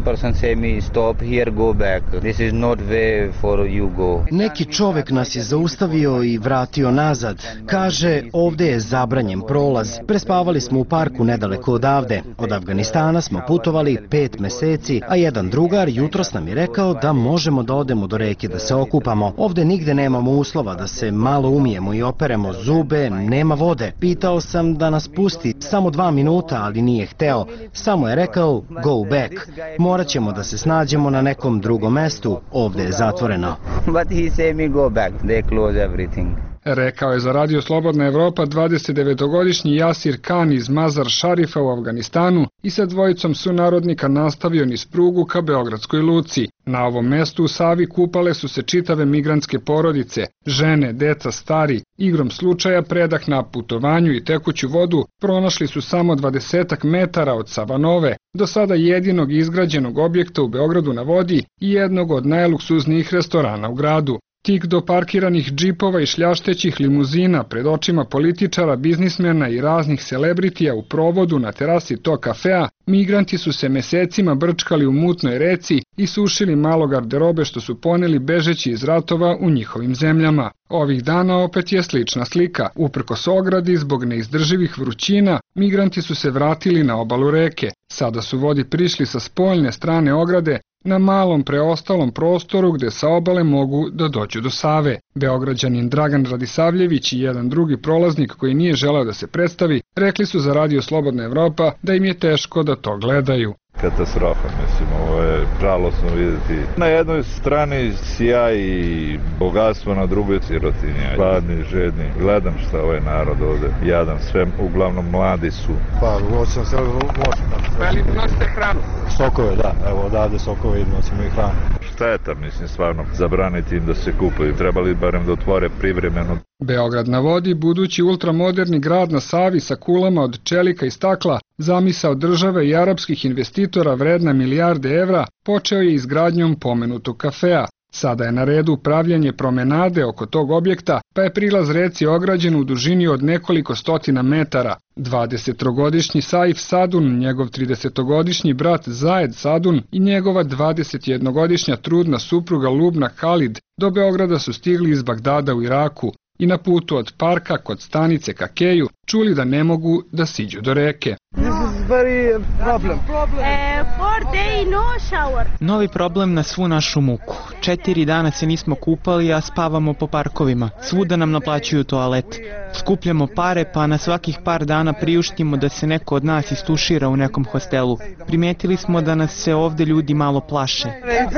Neki čovek nas je zaustavio i vratio nazad. Kaže, ovde je zabranjen prolaz. Prespavali smo u parku nedaleko odavde. Od Afganistana smo putovali pet meseci, a jedan drugar jutros nam je rekao da možemo da odemo do reke da se okupamo. Ovde nigde nemamo uslova da se malo umijemo i operemo zube, nema vode. Pitao sam da nas pusti samo dva minuta, ali nije hteo. Samo je rekao, go back. Morat ćemo da se snađemo na nekom drugom mestu, ovde je zatvoreno. Rekao je za Radio Slobodna Evropa dvadesetdevetogodišnji Jasir Khan iz Mazar Šarifa u Afganistanu i sa dvojicom sunarodnika nastavio niz prugu ka Beogradskoj luci. Na ovom mestu u Savi kupale su se čitave migrantske porodice, žene, deca, stari. Igrom slučaja predah na putovanju i tekuću vodu pronašli su samo dvadesetak metara od Savanove, do sada jedinog izgrađenog objekta u Beogradu na vodi i jednog od najluksuznijih restorana u gradu. Tik do parkiranih džipova i šljaštećih limuzina pred očima političara, biznismena i raznih celebritija u provodu na terasi tog kafea, migranti su se mesecima brčkali u mutnoj reci i sušili malo garderobe što su poneli bežeći iz ratova u njihovim zemljama. Ovih dana opet je slična slika. Uprkos ogradi zbog neizdrživih vrućina, migranti su se vratili na obalu reke. Sada su vodi prišli sa spoljne strane ograde, na malom preostalom prostoru gde sa obale mogu da dođu do Save. Beograđanin Dragan Radisavljević i jedan drugi prolaznik koji nije želeo da se predstavi, rekli su za Radio Slobodna Evropa da im je teško da to gledaju. Katastrofa, mislim, ovo je žalosno vidjeti. Na jednoj strani sjaj i bogatstvo, na drugoj sirotinja. Gladni, žedni. Gledam šta ovaj narod ovde jadan, sve uglavnom mladi su. Pa, nosimo se lošno. Ali nosite hranu? Sokove, da. Evo odavde sokove i nosimo i hranu. Šteta, mislim, stvarno, zabraniti im da se kupaju. Trebali barem da otvore privremeno. Beograd na vodi, budući ultramoderni grad na Savi sa kulama od čelika i stakla, zamisao države i arapskih investitora vredna milijarde evra, počeo je izgradnjom pomenutog kafea. Sada je na redu pravljanje promenade oko tog objekta, pa je prilaz reci ograđen u dužini od nekoliko stotina metara. dvadesettrogodišnji Saif Sadun, njegov tridesetogodišnji brat Zajed Sadun i njegova dvadesetjednogodišnja trudna supruga Lubna Khalid do Beograda su stigli iz Bagdada u Iraku i na putu od parka kod stanice ka Keju čuli da ne mogu da siđu do reke. Novi problem na svu našu muku. Četiri dana se nismo kupali, a spavamo po parkovima. Svuda nam naplaćuju toalet. Skupljamo pare, pa na svakih par dana priuštimo da se neko od nas istušira u nekom hostelu. Primetili smo da nas se ovde ljudi malo plaše.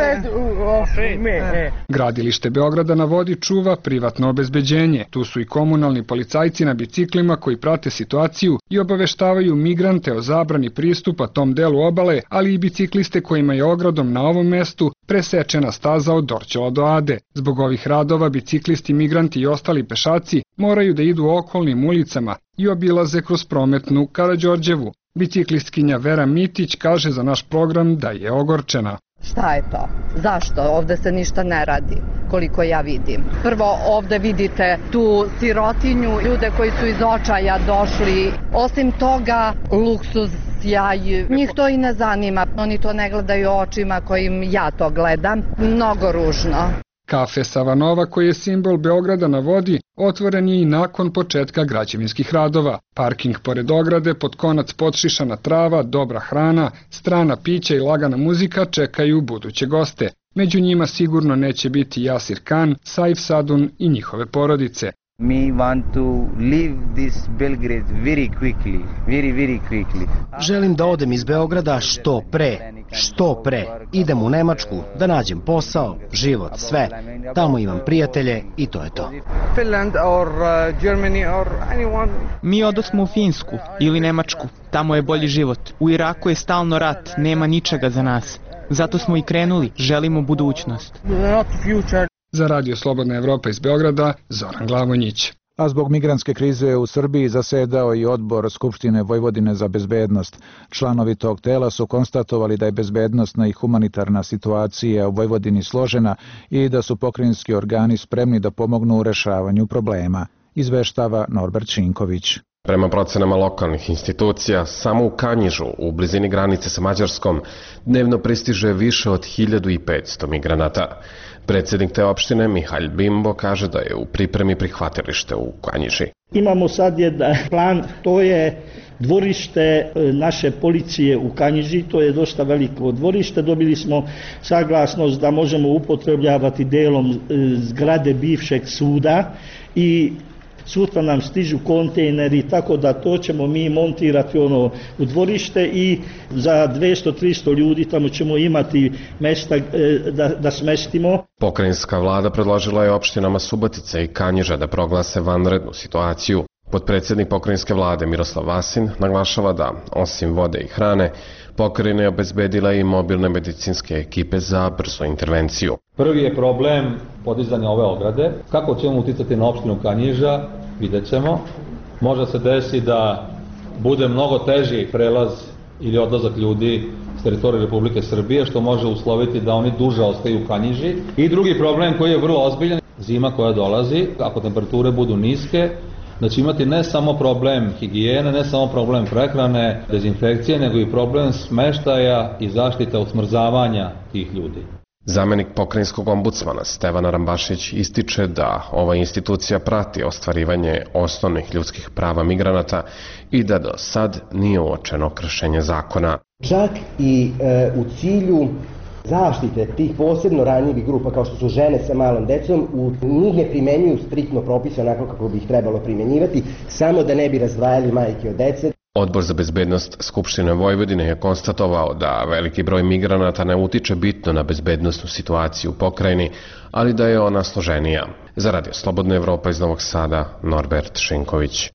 Gradilište Beograda na vodi čuva privatno obezbeđenje. Tu su i komunalni policajci na biciklima koji prate situaciju i obaveštavaju migrante o zabrani pristupa tom delu obale, ali i bicikliste kojima je ogradom na ovom mestu presečena staza od Dorćola do Ade. Zbog ovih radova biciklisti, migranti i ostali pešaci moraju da idu okolnim ulicama i obilaze kroz prometnu Karađorđevu. Biciklistkinja Vera Mitić kaže za naš program da je ogorčena. Šta je to? Zašto? Ovde se ništa ne radi, koliko ja vidim. Prvo, ovde vidite tu sirotinju, ljude koji su iz očaja došli. Osim toga, luksuz, sjaj, njih to i ne zanima. Oni to ne gledaju očima kojim ja to gledam. Mnogo ružno. Kafe Savanova, koji je simbol Beograda na vodi, otvoren je i nakon početka građevinskih radova. Parking pored ograde, pod konac potšišana trava, dobra hrana, strana pića i lagana muzika čekaju buduće goste. Među njima sigurno neće biti Jasir Khan, Saif Sadun i njihove porodice. Me want to leave this Belgrade very quickly, very very quickly. Želim da odem iz Beograda što pre, što pre. Idem u Nemačku da nađem posao, život, sve. Tamo imam prijatelje i to je to. Finland or Germany or anyone. Mi odosmo u Finsku ili Nemačku. Tamo je bolji život. U Iraku je stalno rat, nema ničega za nas. Zato smo i krenuli, želimo budućnost. Not future. Za Radio Slobodna Evropa iz Beograda, Zoran Glavonjić. A zbog migrantske krize u Srbiji zasedao i odbor Skupštine Vojvodine za bezbednost. Članovi tog tela su konstatovali da je bezbednosna i humanitarna situacija u Vojvodini složena i da su pokrajinski organi spremni da pomognu u rešavanju problema, izveštava Norbert Činković. Prema procenama lokalnih institucija, samo u Kanjižu, u blizini granice sa Mađarskom, dnevno pristiže više od hiljadu petsto migranata. Predsjednik te opštine, Mihalj Bimbo, kaže da je u pripremi prihvatilište u Kanjiži. Imamo sad jedan plan, to je dvorište naše policije u Kanjiži, to je dosta veliko dvorište. Dobili smo saglasnost da možemo upotrebljavati delom zgrade bivšeg suda i sutra nam stižu kontejneri, tako da to ćemo mi montirati ono u dvorište i za dvjesto do tristo ljudi tamo ćemo imati mesta da, da smestimo. Pokrajinska vlada predložila je opštinama Subotica i Kanjiža da proglase vanrednu situaciju. Potpredsjednik pokrajinske vlade Miroslav Vasin naglašava da, osim vode i hrane, pokrajina je obezbedila i mobilne medicinske ekipe za brzu intervenciju. Prvi je problem podizanja ove ograde. Kako ćemo uticati na opštinu Kanjiža, vidjet ćemo. Možda se desi da bude mnogo teži prelaz ili odlazak ljudi s teritorije Republike Srbije, što može usloviti da oni duže ostaju u Kanjiži. I drugi problem koji je vrlo ozbiljan, zima koja dolazi, ako temperature budu niske, da će imati ne samo problem higijene, ne samo problem prehrane, dezinfekcije, nego i problem smeštaja i zaštite od smrzavanja tih ljudi. Zamenik pokrajinskog ombudsmana Stevan Rambašić ističe da ova institucija prati ostvarivanje osnovnih ljudskih prava migranata i da do sad nije uočeno kršenje zakona. Čak i e, u cilju zaštite tih posebno ranjivih grupa kao što su žene sa malom decom, u njih ne primenjuju striktno propise onako kako bi ih trebalo primenjivati, samo da ne bi razdvajali majke od dece. Odbor za bezbednost Skupštine Vojvodine je konstatovao da veliki broj migranata ne utiče bitno na bezbednosnu situaciju u pokrajini, ali da je ona složenija. Za Radio Slobodna Evropa iz Novog Sada, Norbert Šinković.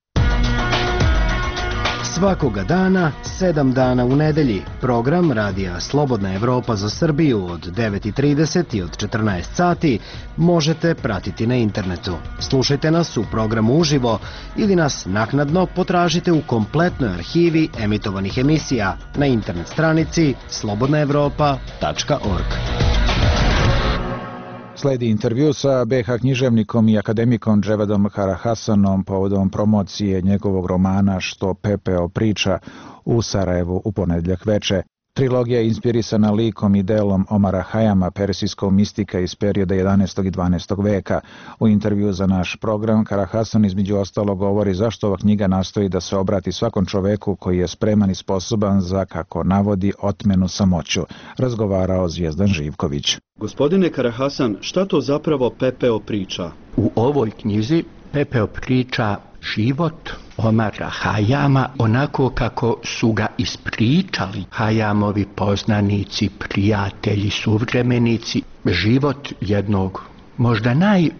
Svakoga dana, sedam dana u nedelji, program Radija Slobodna Evropa za Srbiju od devet i trideset i od četrnaest sati možete pratiti na internetu. Slušajte nas u programu uživo ili nas naknadno potražite u kompletnoj arhivi emitovanih emisija na internet stranici slobodna evropa tačka org. Sledi intervju sa be ha književnikom i akademikom Dževadom Karahasanom povodom promocije njegovog romana Što pepeo priča u Sarajevu u ponedjeljak veče. Trilogija je inspirisana likom i delom Omara Hayama, persijskog mistika iz perioda jedanaestog i dvanaestog veka. U intervju za naš program Karahasan između ostalo govori zašto ova knjiga nastoji da se obrati svakom čoveku koji je spreman i sposoban za, kako navodi, otmenu samoću. Razgovarao Zvijezdan Živković. Gospodine Karahasan, šta to zapravo pepeo priča? U ovoj knjizi pepeo priča život Omara Hayama onako kako su ga ispričali Hayamovi poznanici, prijatelji, suvremenici. Život jednog možda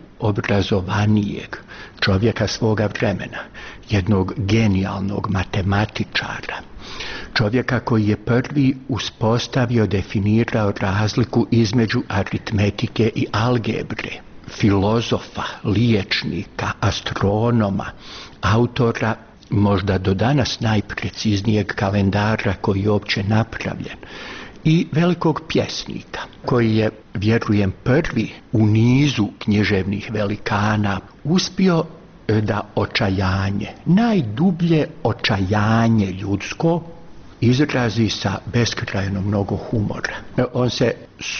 najobrazovanijeg čovjeka svoga vremena, jednog genijalnog matematičara, čovjeka koji je prvi uspostavio, definirao razliku između aritmetike i algebre, filozofa, liječnika, astronoma, autora možda do danas najpreciznijeg kalendara koji je uopće napravljen i velikog pjesnika koji je, vjerujem, prvi u nizu književnih velikana uspio da očajanje, najdublje očajanje ljudsko izrazi sa beskrajno mnogo humora. On se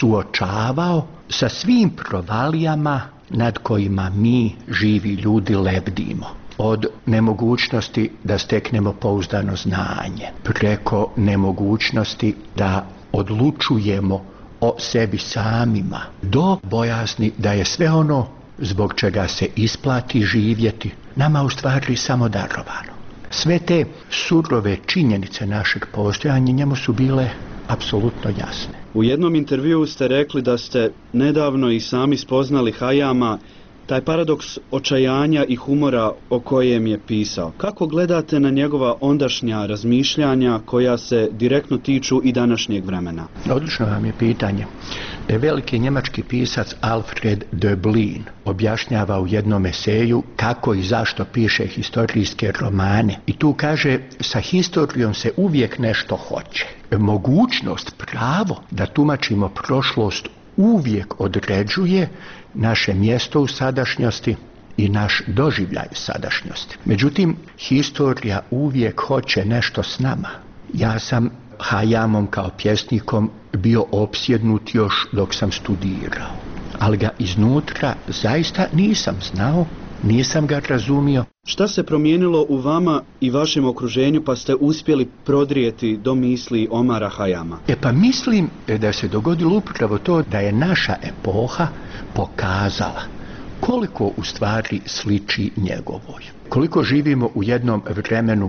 suočavao sa svim provalijama nad kojima mi, živi ljudi, lebdimo. Od nemogućnosti da steknemo pouzdano znanje, preko nemogućnosti da odlučujemo o sebi samima, do bojazni da je sve ono zbog čega se isplati živjeti nama u stvari samo darovano. Sve te surove činjenice našeg postojanja njemu su bile apsolutno jasne. U jednom intervjuu ste rekli da ste nedavno i sami spoznali Hayama, taj paradoks očajanja i humora o kojem je pisao. Kako gledate na njegova ondašnja razmišljanja koja se direktno tiču i današnjeg vremena? Odlično vam je pitanje. Veliki njemački pisac Alfred Döblin objašnjava u jednom eseju kako i zašto piše historijske romane. I tu kaže, sa historijom se uvijek nešto hoće. Mogućnost, pravo da tumačimo prošlost uvijek određuje naše mjesto u sadašnjosti i naš doživljaj sadašnjosti. Međutim, historija uvijek hoće nešto s nama. Ja sam Hayamom kao pjesnikom bio opsjednut još dok sam studirao, ali ga iznutra zaista nisam znao, nisam ga razumio. Šta se promijenilo u vama i vašem okruženju pa ste uspjeli prodrijeti do misli Omara Hayama? E pa mislim da se dogodilo upravo to da je naša epoha pokazala koliko u stvari sliči njegovoj. Koliko živimo u jednom vremenu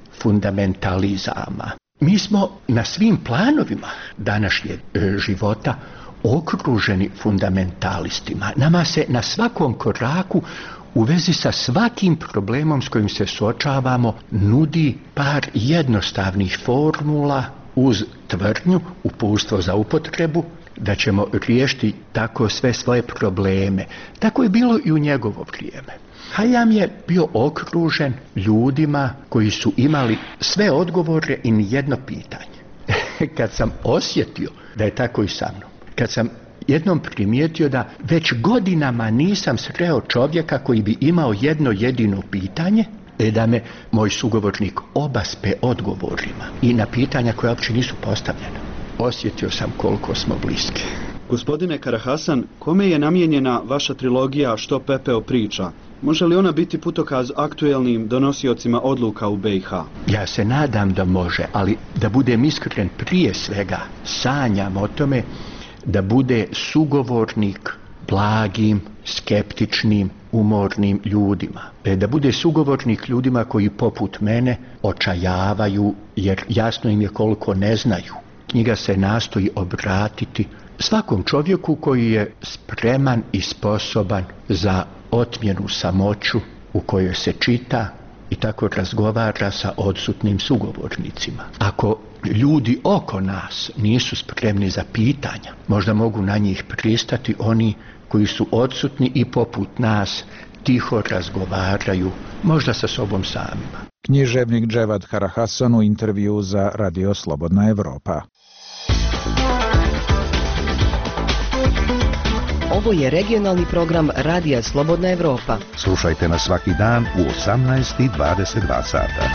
fundamentalizama. Mi smo na svim planovima današnjeg života okruženi fundamentalistima. Nama se na svakom koraku u vezi sa svakim problemom s kojim se suočavamo nudi par jednostavnih formula uz tvrdnju, uputstvo za upotrebu, da ćemo riješiti tako sve svoje probleme. Tako je bilo i u njegovo vrijeme. Hayam je bio okružen ljudima koji su imali sve odgovore i nijedno pitanje. Kad sam osjetio da je tako i sa mnom, kad sam jednom primijetio da već godinama nisam sreo čovjeka koji bi imao jedno jedino pitanje, da me moj sugovornik obaspe odgovorima i na pitanja koja uopće nisu postavljena, osjetio sam koliko smo bliski. Gospodine Karahasan, kome je namijenjena vaša trilogija Što pepeo priča? Može li ona biti putokaz aktuelnim donosiocima odluka u be i ha? Ja se nadam da može, ali da budem iskren, prije svega sanjam o tome da bude sugovornik blagim, skeptičnim, umornim ljudima. Da bude sugovornik ljudima koji poput mene očajavaju jer jasno im je koliko ne znaju. Knjiga se nastoji obratiti svakom čovjeku koji je spreman i sposoban za otmjenu samoću u kojoj se čita i tako razgovara sa odsutnim sugovornicima. Ako ljudi oko nas nisu spremni za pitanja, možda mogu na njih pristati oni koji su odsutni i poput nas tiho razgovaraju, možda sa sobom samima. Književnik Dževad Karahasan u intervju za Radio Slobodna Evropa. Ovo je regionalni program Radija Slobodna Evropa. Slušajte nas svaki dan u osamnaest i dvadeset dva sata.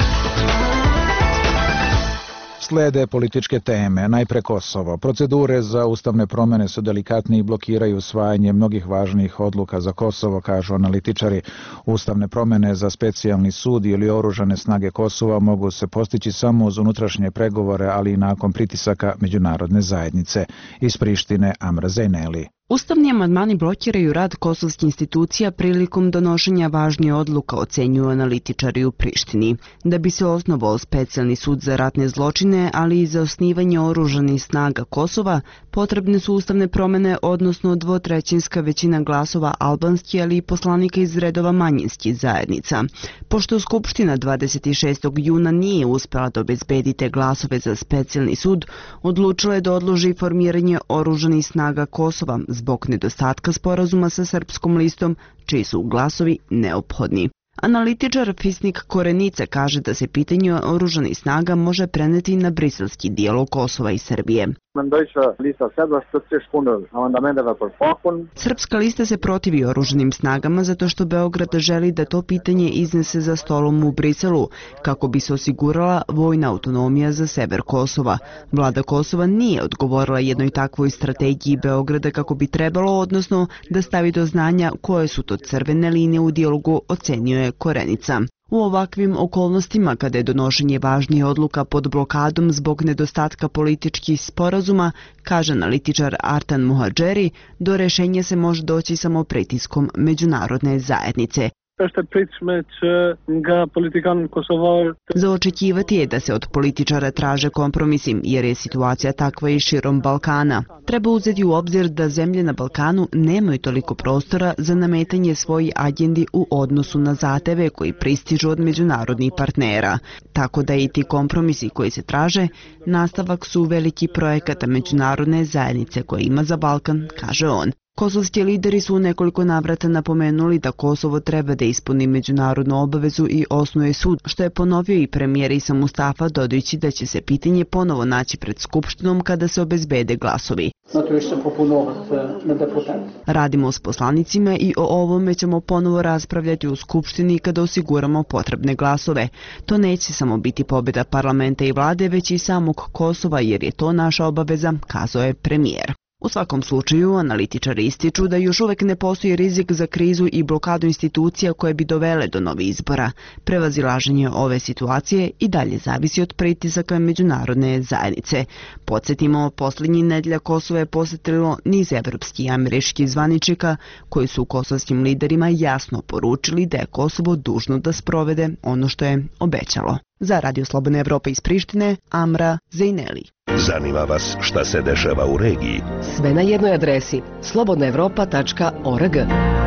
Slede političke teme, najpre Kosovo. Procedure za ustavne promene su delikatne i blokiraju usvajanje mnogih važnih odluka za Kosovo, kažu analitičari. Ustavne promene za specijalni sud ili oružane snage Kosova mogu se postići samo uz unutrašnje pregovore, ali i nakon pritisaka međunarodne zajednice. Iz Prištine, Amra Zejneli. Ustavni amandmani blokiraju rad kosovskih institucija prilikom donošenja važnije odluka, ocenjuju analitičari u Prištini. Da bi se osnovao specijalni sud za ratne zločine, ali i za osnivanje oružanih snaga Kosova, potrebne su ustavne promene, odnosno dvotrećinska većina glasova albanskih, ali i poslanika iz redova manjinskih zajednica. Pošto Skupština dvadeset šestog juna nije uspela da obezbedi te glasove za specijalni sud, odlučila je da odloži formiranje oružanih snaga Kosova zbog nedostatka sporazuma sa Srpskom listom, čiji su glasovi neophodni. Analitičar Fisnik Korenica kaže da se pitanje oružanih snaga može preneti na briselski dijalog Kosova i Srbije. Srpska lista se protivi oružanim snagama zato što Beograd želi da to pitanje iznese za stolom u Briselu, kako bi se osigurala vojna autonomija za sever Kosova. Vlada Kosova nije odgovorila jednoj takvoj strategiji Beograda kako bi trebalo, odnosno da stavi do znanja koje su to crvene linije u dijalogu, ocenio je Korenica. U ovakvim okolnostima, kada je donošenje važnije odluka pod blokadom zbog nedostatka političkih sporazuma, kaže analitičar Artan Muhadžeri, do rešenja se može doći samo pritiskom međunarodne zajednice. Za očekivati je da se od političara traže kompromisi, jer je situacija takva i širom Balkana. Treba uzeti u obzir da zemlje na Balkanu nemaju toliko prostora za nametanje svojih agendi u odnosu na zahteve koji pristižu od međunarodnih partnera. Tako da i ti kompromisi koji se traže, nastavak su veliki projekata međunarodne zajednice koje ima za Balkan, kaže on. Kosovski lideri su u nekoliko navrata napomenuli da Kosovo treba da ispuni međunarodnu obavezu i osnuje sud, što je ponovio i premijer Isa Mustafa, dodajući da će se pitanje ponovo naći pred Skupštinom kada se obezbede glasovi. Radimo s poslanicima i o ovome ćemo ponovo raspravljati u Skupštini kada osiguramo potrebne glasove. To neće samo biti pobjeda parlamenta i vlade, već i samog Kosova, jer je to naša obaveza, kazao je premijer. U svakom slučaju, analitičari ističu da još uvek ne postoji rizik za krizu i blokadu institucija koje bi dovele do novih izbora. Prevazilaženje ove situacije i dalje zavisi od pritisaka međunarodne zajednice. Podsjetimo, posljednjih nedelja Kosovo je posjetilo niz evropskih i američkih zvaničnika koji su kosovskim liderima jasno poručili da je Kosovo dužno da sprovede ono što je obećalo. Za Radio Slobodna Evropa iz Prištine, Amra Zejneli. Zanima vas šta se dešava u regiji? Sve na jednoj adresi slobodna evropa tačka org.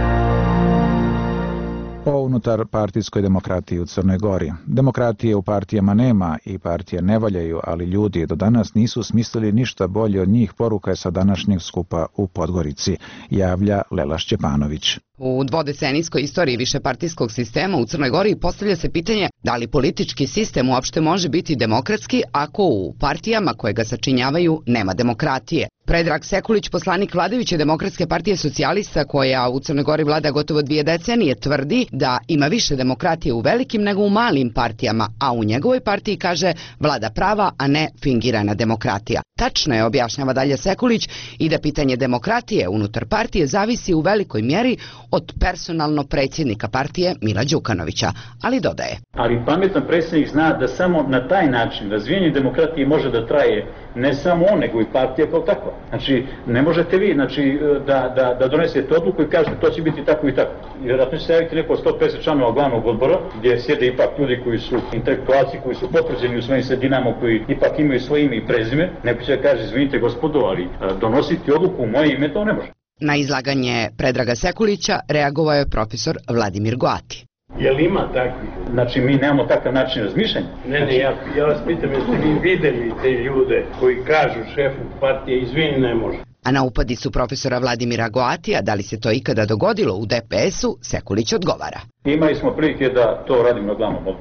O unutar partijskoj demokratiji u Crnoj Gori. Demokratije u partijama nema i partije ne valjaju, ali ljudi do danas nisu smislili ništa bolje od njih, poruka je sa današnjeg skupa u Podgorici, javlja Lela Šćepanović. U dvodecenijskoj istoriji višepartijskog sistema u Crnoj Gori postavlja se pitanje da li politički sistem uopšte može biti demokratski ako u partijama koje ga sačinjavaju nema demokratije. Predrag Sekulić, poslanik vladajuće Demokratske partije socijalista koja u Crnoj Gori vlada gotovo dvije decenije, tvrdi da ima više demokratije u velikim nego u malim partijama, a u njegovoj partiji, kaže, vlada prava, a ne fingirana demokratija. Tačno je, objašnjava dalje Sekulić, i da pitanje demokratije unutar partije zavisi u velikoj mjeri od personalno predsjednika partije Mila Đukanovića, ali dodaje. Ali pametan predsjednik zna da samo na taj način razvijenje demokratije može da traje ne samo on, nego i partija kao takva. Znači, ne možete vi znači, da, da, da donesete odluku i kažete to će biti tako i tako. Vjerojatno će se javiti neko sto pedeset članova glavnog odbora, gdje sjede ipak ljudi koji su intelektualci, koji su potvrđeni u svojim sredinama, koji ipak imaju svoje ime i prezime. Neko će kaže, izvinite gospodo, ali donositi odluku u moje ime to ne može. Na izlaganje Predraga Sekulića reagovao je profesor Vladimir Goati. Jel ima takvi? Znači mi nemamo takav način razmišljanja? Ne, ne, ja, ja vas pitam, jeste vi videli te ljude koji kažu šefu partije, izvini, ne može. A na upadicu profesora Vladimira Goatija, da li se to ikada dogodilo u D P S-u, Sekulić odgovara. Imali smo prilike da to radimo na glavnom odboru.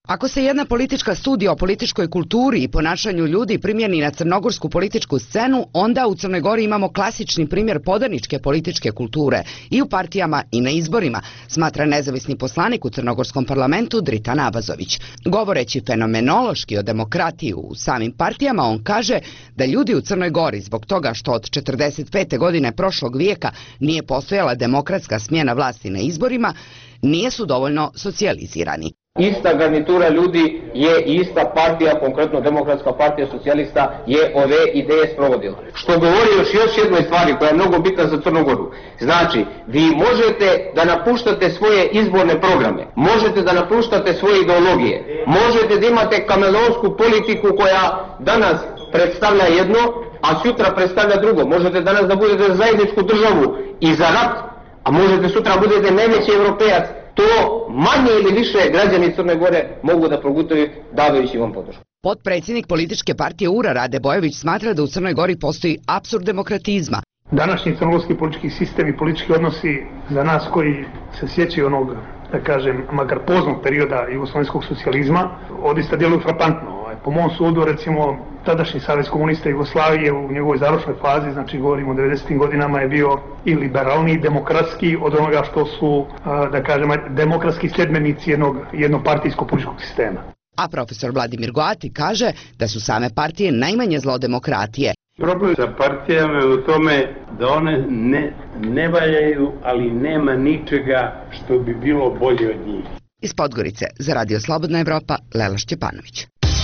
Ako se jedna politička studija o političkoj kulturi i ponašanju ljudi primjeni na crnogorsku političku scenu, onda u Crnoj Gori imamo klasični primjer podaničke političke kulture i u partijama i na izborima, smatra nezavisni poslanik u crnogorskom parlamentu Dritan Abazović. Govoreći fenomenološki o demokratiji u samim partijama, on kaže da ljudi u Crnoj Gori zbog toga što od četrdeset pete godine prošlog vijeka nije postojala demokratska smjena vlasti na izborima, nisu dovoljno socijalizirani. Ista garnitura ljudi je ista partija, konkretno Demokratska partija socijalista, je ove ideje sprovodila. Što govori još još jednoj stvari koja je mnogo bitna za Crnu Goru. Znači, vi možete da napuštate svoje izborne programe, možete da napuštate svoje ideologije, možete da imate kameleonsku politiku koja danas predstavlja jedno, a sutra predstavlja drugo. Možete danas da budete za zajedničku državu i za rat, a možete sutra budete najveći evropejac. To manje ili više građani Crne Gore mogu da progutaju davajući vam podršku. Potpredsjednik političke partije U R A Rade Bojović smatra da u Crnoj Gori postoji apsurd demokratizma. Današnji crnogorski politički sistem i politički odnosi za nas koji se sjećaju onog, da kažem, makar poznog perioda jugoslovenskog socijalizma, odista djeluju frapantno. Po mom sudu, recimo, tadašnji Savez komunista Jugoslavije u njegovoj završnoj fazi, znači govorimo o devedesetim godinama, je bio i liberalniji, demokratski od onoga što su, da kažem, demokratski sljedbenici jednog jednopartijskog političkog sistema. A profesor Vladimir Goati kaže da su same partije najmanje zlo demokratije. Problem sa partijama je u tome da one ne, ne valjaju, ali nema ničega što bi bilo bolje od njih. Iz Podgorice za Radio Slobodna Evropa, Lela Šćepanović.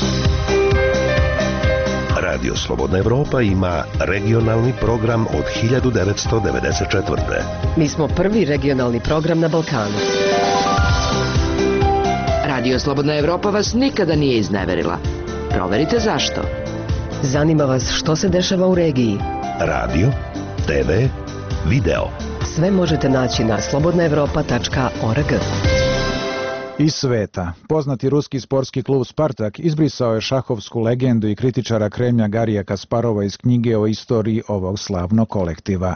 Radio Slobodna Evropa ima regionalni program od hiljadu devetsto devedeset četvrte. Mi smo prvi regionalni program na Balkanu. Radio Slobodna Evropa vas nikada nije izneverila. Proverite zašto. Zanima vas što se dešava u regiji. Radio, te ve, video. Sve možete naći na slobodna evropa tačka org. Iz sveta. Poznati ruski sportski klub Spartak izbrisao je šahovsku legendu i kritičara Kremlja Garija Kasparova iz knjige o istoriji ovog slavnog kolektiva.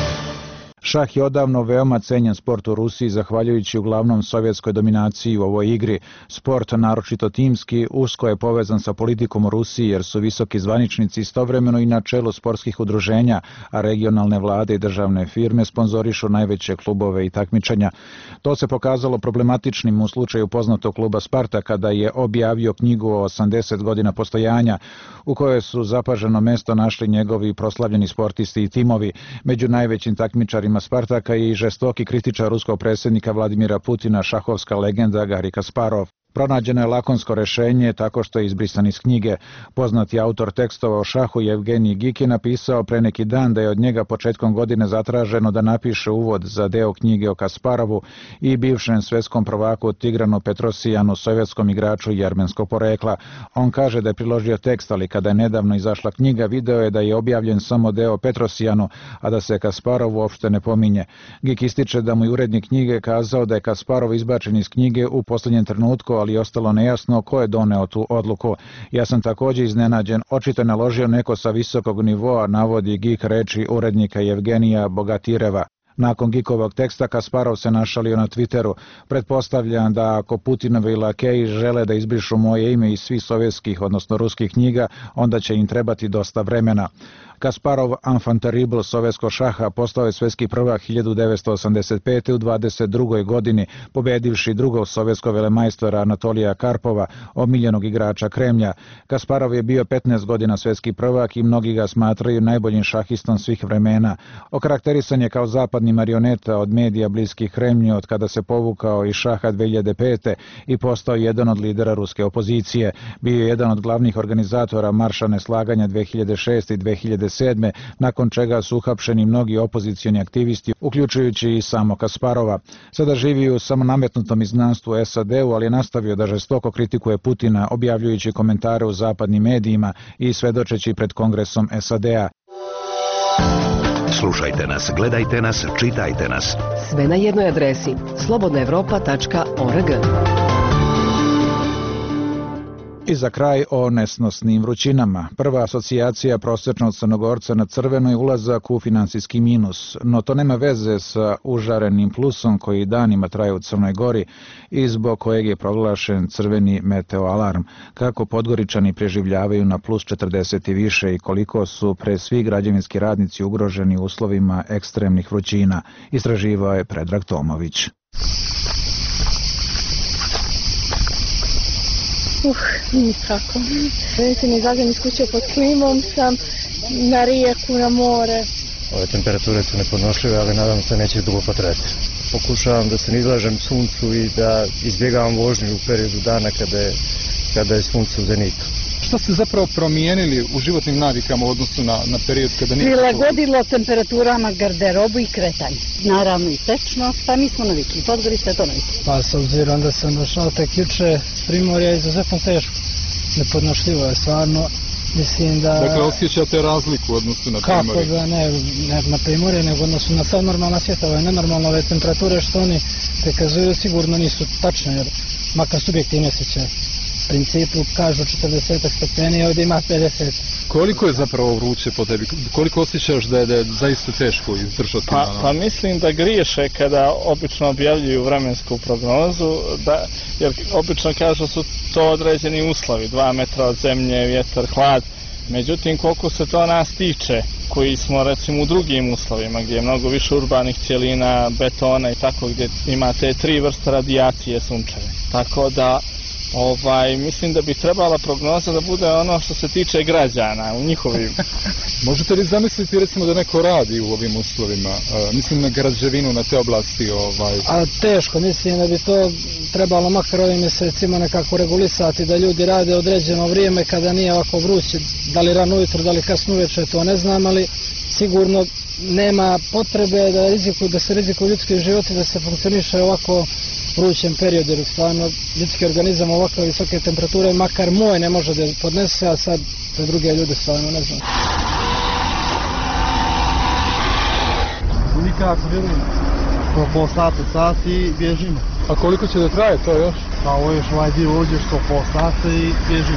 Šah je odavno veoma cenjen sport u Rusiji zahvaljujući uglavnom sovjetskoj dominaciji u ovoj igri. Sport, naročito timski, usko je povezan sa politikom u Rusiji jer su visoki zvaničnici istovremeno i na čelu sportskih udruženja, a regionalne vlade i državne firme sponzorišu najveće klubove i takmičenja. To se pokazalo problematičnim u slučaju poznatog kluba Sparta kada je objavio knjigu o osamdeset godina postojanja u kojoj su zapaženo mesto našli njegovi proslavljeni sportisti i timovi. Među najvećim takmičarima Spartaka i žestoki kritičar ruskog predsjednika Vladimira Putina, šahovska legenda Garij Kasparov. Pronađeno je lakonsko rešenje tako što je izbrisan iz knjige. Poznati autor tekstova o šahu Jevgenij Gik je napisao pre neki dan da je od njega početkom godine zatraženo da napiše uvod za deo knjige o Kasparovu i bivšem svjetskom prvaku Tigranu Petrosijanu, sovjetskom igraču jermenskog porekla. On kaže da je priložio tekst, ali kada je nedavno izašla knjiga, video je da je objavljen samo deo Petrosijanu, a da se Kasparov uopšte ne pominje. Gik ističe da mu je urednik knjige kazao da je Kasparov izbačen iz knjige u posljednjem trenutku, ali je ostalo nejasno ko je doneo tu odluku. Ja sam također iznenađen, očito je naložio neko sa visokog nivoa, navodi Gik reči urednika Jevgenija Bogatireva. Nakon Gikovog teksta Kasparov se našalio na Twitteru. Pretpostavljam da ako Putinovi lakeji žele da izbrišu moje ime iz svih sovjetskih, odnosno ruskih knjiga, onda će im trebati dosta vremena. Kasparov, enfant terrible sovjetskog šaha, postao je svjetski prvak hiljadu devetsto osamdeset pete u dvadeset drugoj godini, pobedivši drugog sovjetskog velemajstora Anatolija Karpova, omiljenog igrača Kremlja. Kasparov je bio petnaest godina svjetski prvak i mnogi ga smatraju najboljim šahistom svih vremena. Okarakterisan je kao zapadni marioneta od medija bliskih Kremlju od kada se povukao iz šaha dve hiljade pete i postao jedan od lidera ruske opozicije. Bio je jedan od glavnih organizatora marša neslaganja dve hiljade šeste i dve hiljade sedme, nakon čega su uhapšeni mnogi opozicioni aktivisti, uključujući i samo Kasparova. Sada živi u samonametnutom izgnanstvu u es a de u, ali je nastavio da žestoko kritikuje Putina, objavljujući komentare u zapadnim medijima i svedočeći pred Kongresom es a de a. Slušajte nas, gledajte nas, čitajte nas. Sve na jednoj adresi slobodna evropa tačka org. I za kraj o nesnosnim vrućinama. Prva asocijacija prosječnog Crnogorca na crveno je ulazak u finansijski minus, no to nema veze sa užarenim plusom koji danima traje u Crnoj Gori i zbog kojeg je proglašen crveni meteoalarm. Kako Podgoričani preživljavaju na plus četrdeset i više i koliko su pre svi građevinski radnici ugroženi uslovima ekstremnih vrućina, istraživao je Predrag Tomović. Uh, nikako. Nećem izađem iz kuće pod klimom, sam na rijeku, na more. Ove temperature su nepodnošljive, ali nadam se neće dugo potrajati. Pokušavam da se ne izlažem suncu i da izbjegavam vožnju u periodu dana kada je, kada je sunce u zenitu. Šta ste zapravo promijenili u životnim navikama u odnosu na, na period kada nije... Prilagodilo temperaturama garderobu i kretanje. Naravno i tečnost, pa mi smo navikli. Podgori ste to navikli. Pa s obzirom da sam došao tek juče s Primorja, izuzetno teško. Nepodnošljivo je stvarno. Mislim da... Dakle, osjećate razliku u odnosu na Primorje? Kako da ne, ne na Primorje, nego odnosu na sad normalna svijeta. Ove nenormalne ove temperature što oni prikazuju sigurno nisu tačne, jer makar subjektivne osjećaje. U principu kažu četrdeset stepeni, ovdje ima pedeset. Koliko je zapravo vruće po tebi? Koliko osjećaš da je, da je zaista teško izdržati? Pa, pa mislim da griješe kada obično objavljuju vremensku prognozu, da, jer obično kažu su to određeni uslovi, dva metra od zemlje, vjetar, hlad. Međutim, koliko se to nas tiče, koji smo recimo u drugim uslovima, gdje je mnogo više urbanih cjelina, betona i tako, gdje imate tri vrste radijacije sunčeve. Tako da Ovaj, mislim da bi trebala prognoza da bude ono što se tiče građana u njihovim. Možete li zamisliti recimo da neko radi u ovim uslovima? Uh, mislim na građevinu, na te oblasti. Ovaj... A teško, mislim da bi to trebalo makar ovim mjesecima nekako regulisati, da ljudi rade određeno vrijeme kada nije ovako vruće, da li rano ujutro, da li kasno uveče, to ne znam, ali sigurno nema potrebe da, riziku, da se rizikuju ljudski životi, da se funkcioniše ovako vrućem periodu, jer stvarno ljudski organizam ovakve visoke temperature, makar moj ne može da podnese, a sad za druge ljude stvarno ne znam. Nikako vjerujem. Po pol sata, sati i bježimo. A koliko će da traje to još? Pa ovo još ovaj dio ovdje što pol sata i bježimo.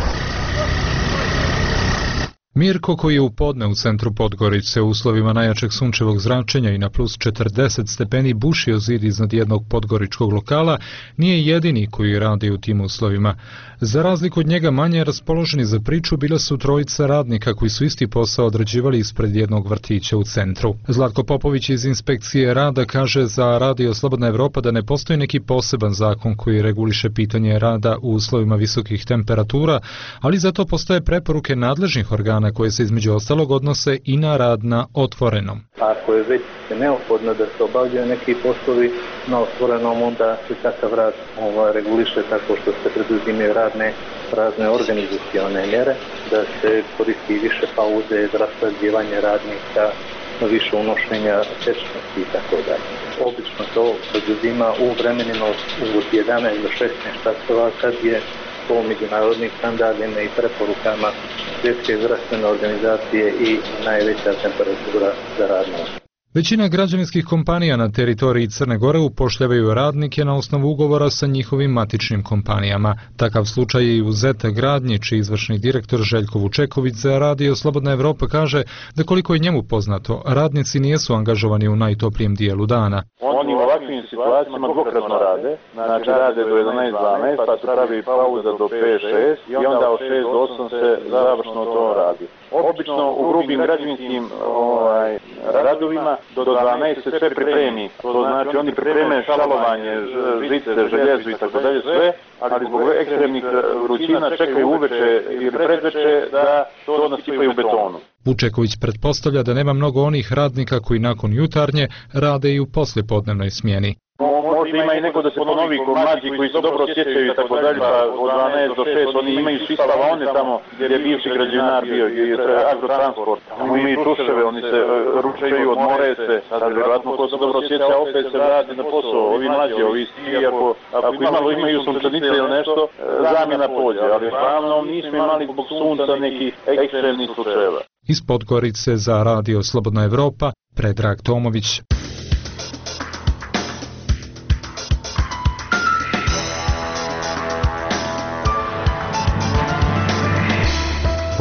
Mirko, koji je u podne u centru Podgorice u uslovima najjačeg sunčevog zračenja i na plus četrdeset stepeni bušio zid iznad jednog podgoričkog lokala, nije jedini koji radi u tim uslovima. Za razliku od njega manje raspoloženi za priču bila su trojica radnika koji su isti posao odrađivali ispred jednog vrtića u centru. Zlatko Popović iz Inspekcije rada kaže za Radio Slobodna Evropa da ne postoji neki poseban zakon koji reguliše pitanje rada u uslovima visokih temperatura, ali zato postoje preporuke nadležnih organa koje se između ostalog odnose i na rad na otvorenom. Ako je već neophodno da se obavljaju neki poslovi na otvorenom, onda se takav rad ovaj, reguliše tako što se preduzimaju radne, razne organizacione mjere, da se koristi više pauze, raspoređivanje radnika, više unošenja tečnosti i tako dalje. Obično to preduzima u vremenima od jedanaest do šesnaest časova kad je po međunarodnim standardima i preporukama Svjetske zdravstvene organizacije i najveća temperatura za rad na osnovu. Većina građevinskih kompanija na teritoriji Crne Gore upošljavaju radnike na osnovu ugovora sa njihovim matičnim kompanijama. Takav slučaj je i u Zeta Gradnji, čiji izvršni direktor Željko Vučeković za Radio Slobodna Evropa kaže da koliko je njemu poznato, radnici nijesu angažovani u najtoplijem dijelu dana. Oni u ovakvim situacijama dvokratno rade, znači rade do jedanaest dvanaest, pa se pravi pauza do pet šest i onda od šest do osam se završno to radi. Obično u grubim građevinskim ovaj, radovima do dvanaest se sve pripremi. To znači oni pripreme šalovanje, žice, željezu i tako dalje sve, ali zbog ekstremnih vrućina čekaju uveče ili predveče da to nasipaju betonu. Vučeković pretpostavlja da nema mnogo onih radnika koji nakon jutarnje rade i u poslijepodnevnoj smjeni. Možda ima i neko da se ponovi kod mlađi koji se dobro osjećaju i tako dalje, pa od dvanaest do šest oni imaju svi spavaone tamo gdje je bivši građevinar bio i agrotransport. Tamo imaju tuševe, oni se ručaju, odmore se, sad vjerojatno ko se dobro osjeća opet se vrati na posao, ovi mlađi, ovi sti, ako, ako imalo imaju sunčanice ili nešto, zamjena polja, ali uglavnom nismo imali zbog sunca nekih ekstremnih slučajeva. Iz Podgorice za Radio Slobodna Evropa, Predrag Tomović.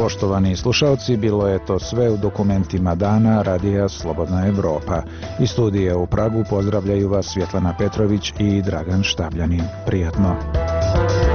Poštovani slušalci, bilo je to sve u dokumentima dana Radija Slobodna Evropa. Iz studija u Pragu pozdravljaju vas Svjetlana Petrović i Dragan Štabljanin. Prijatno.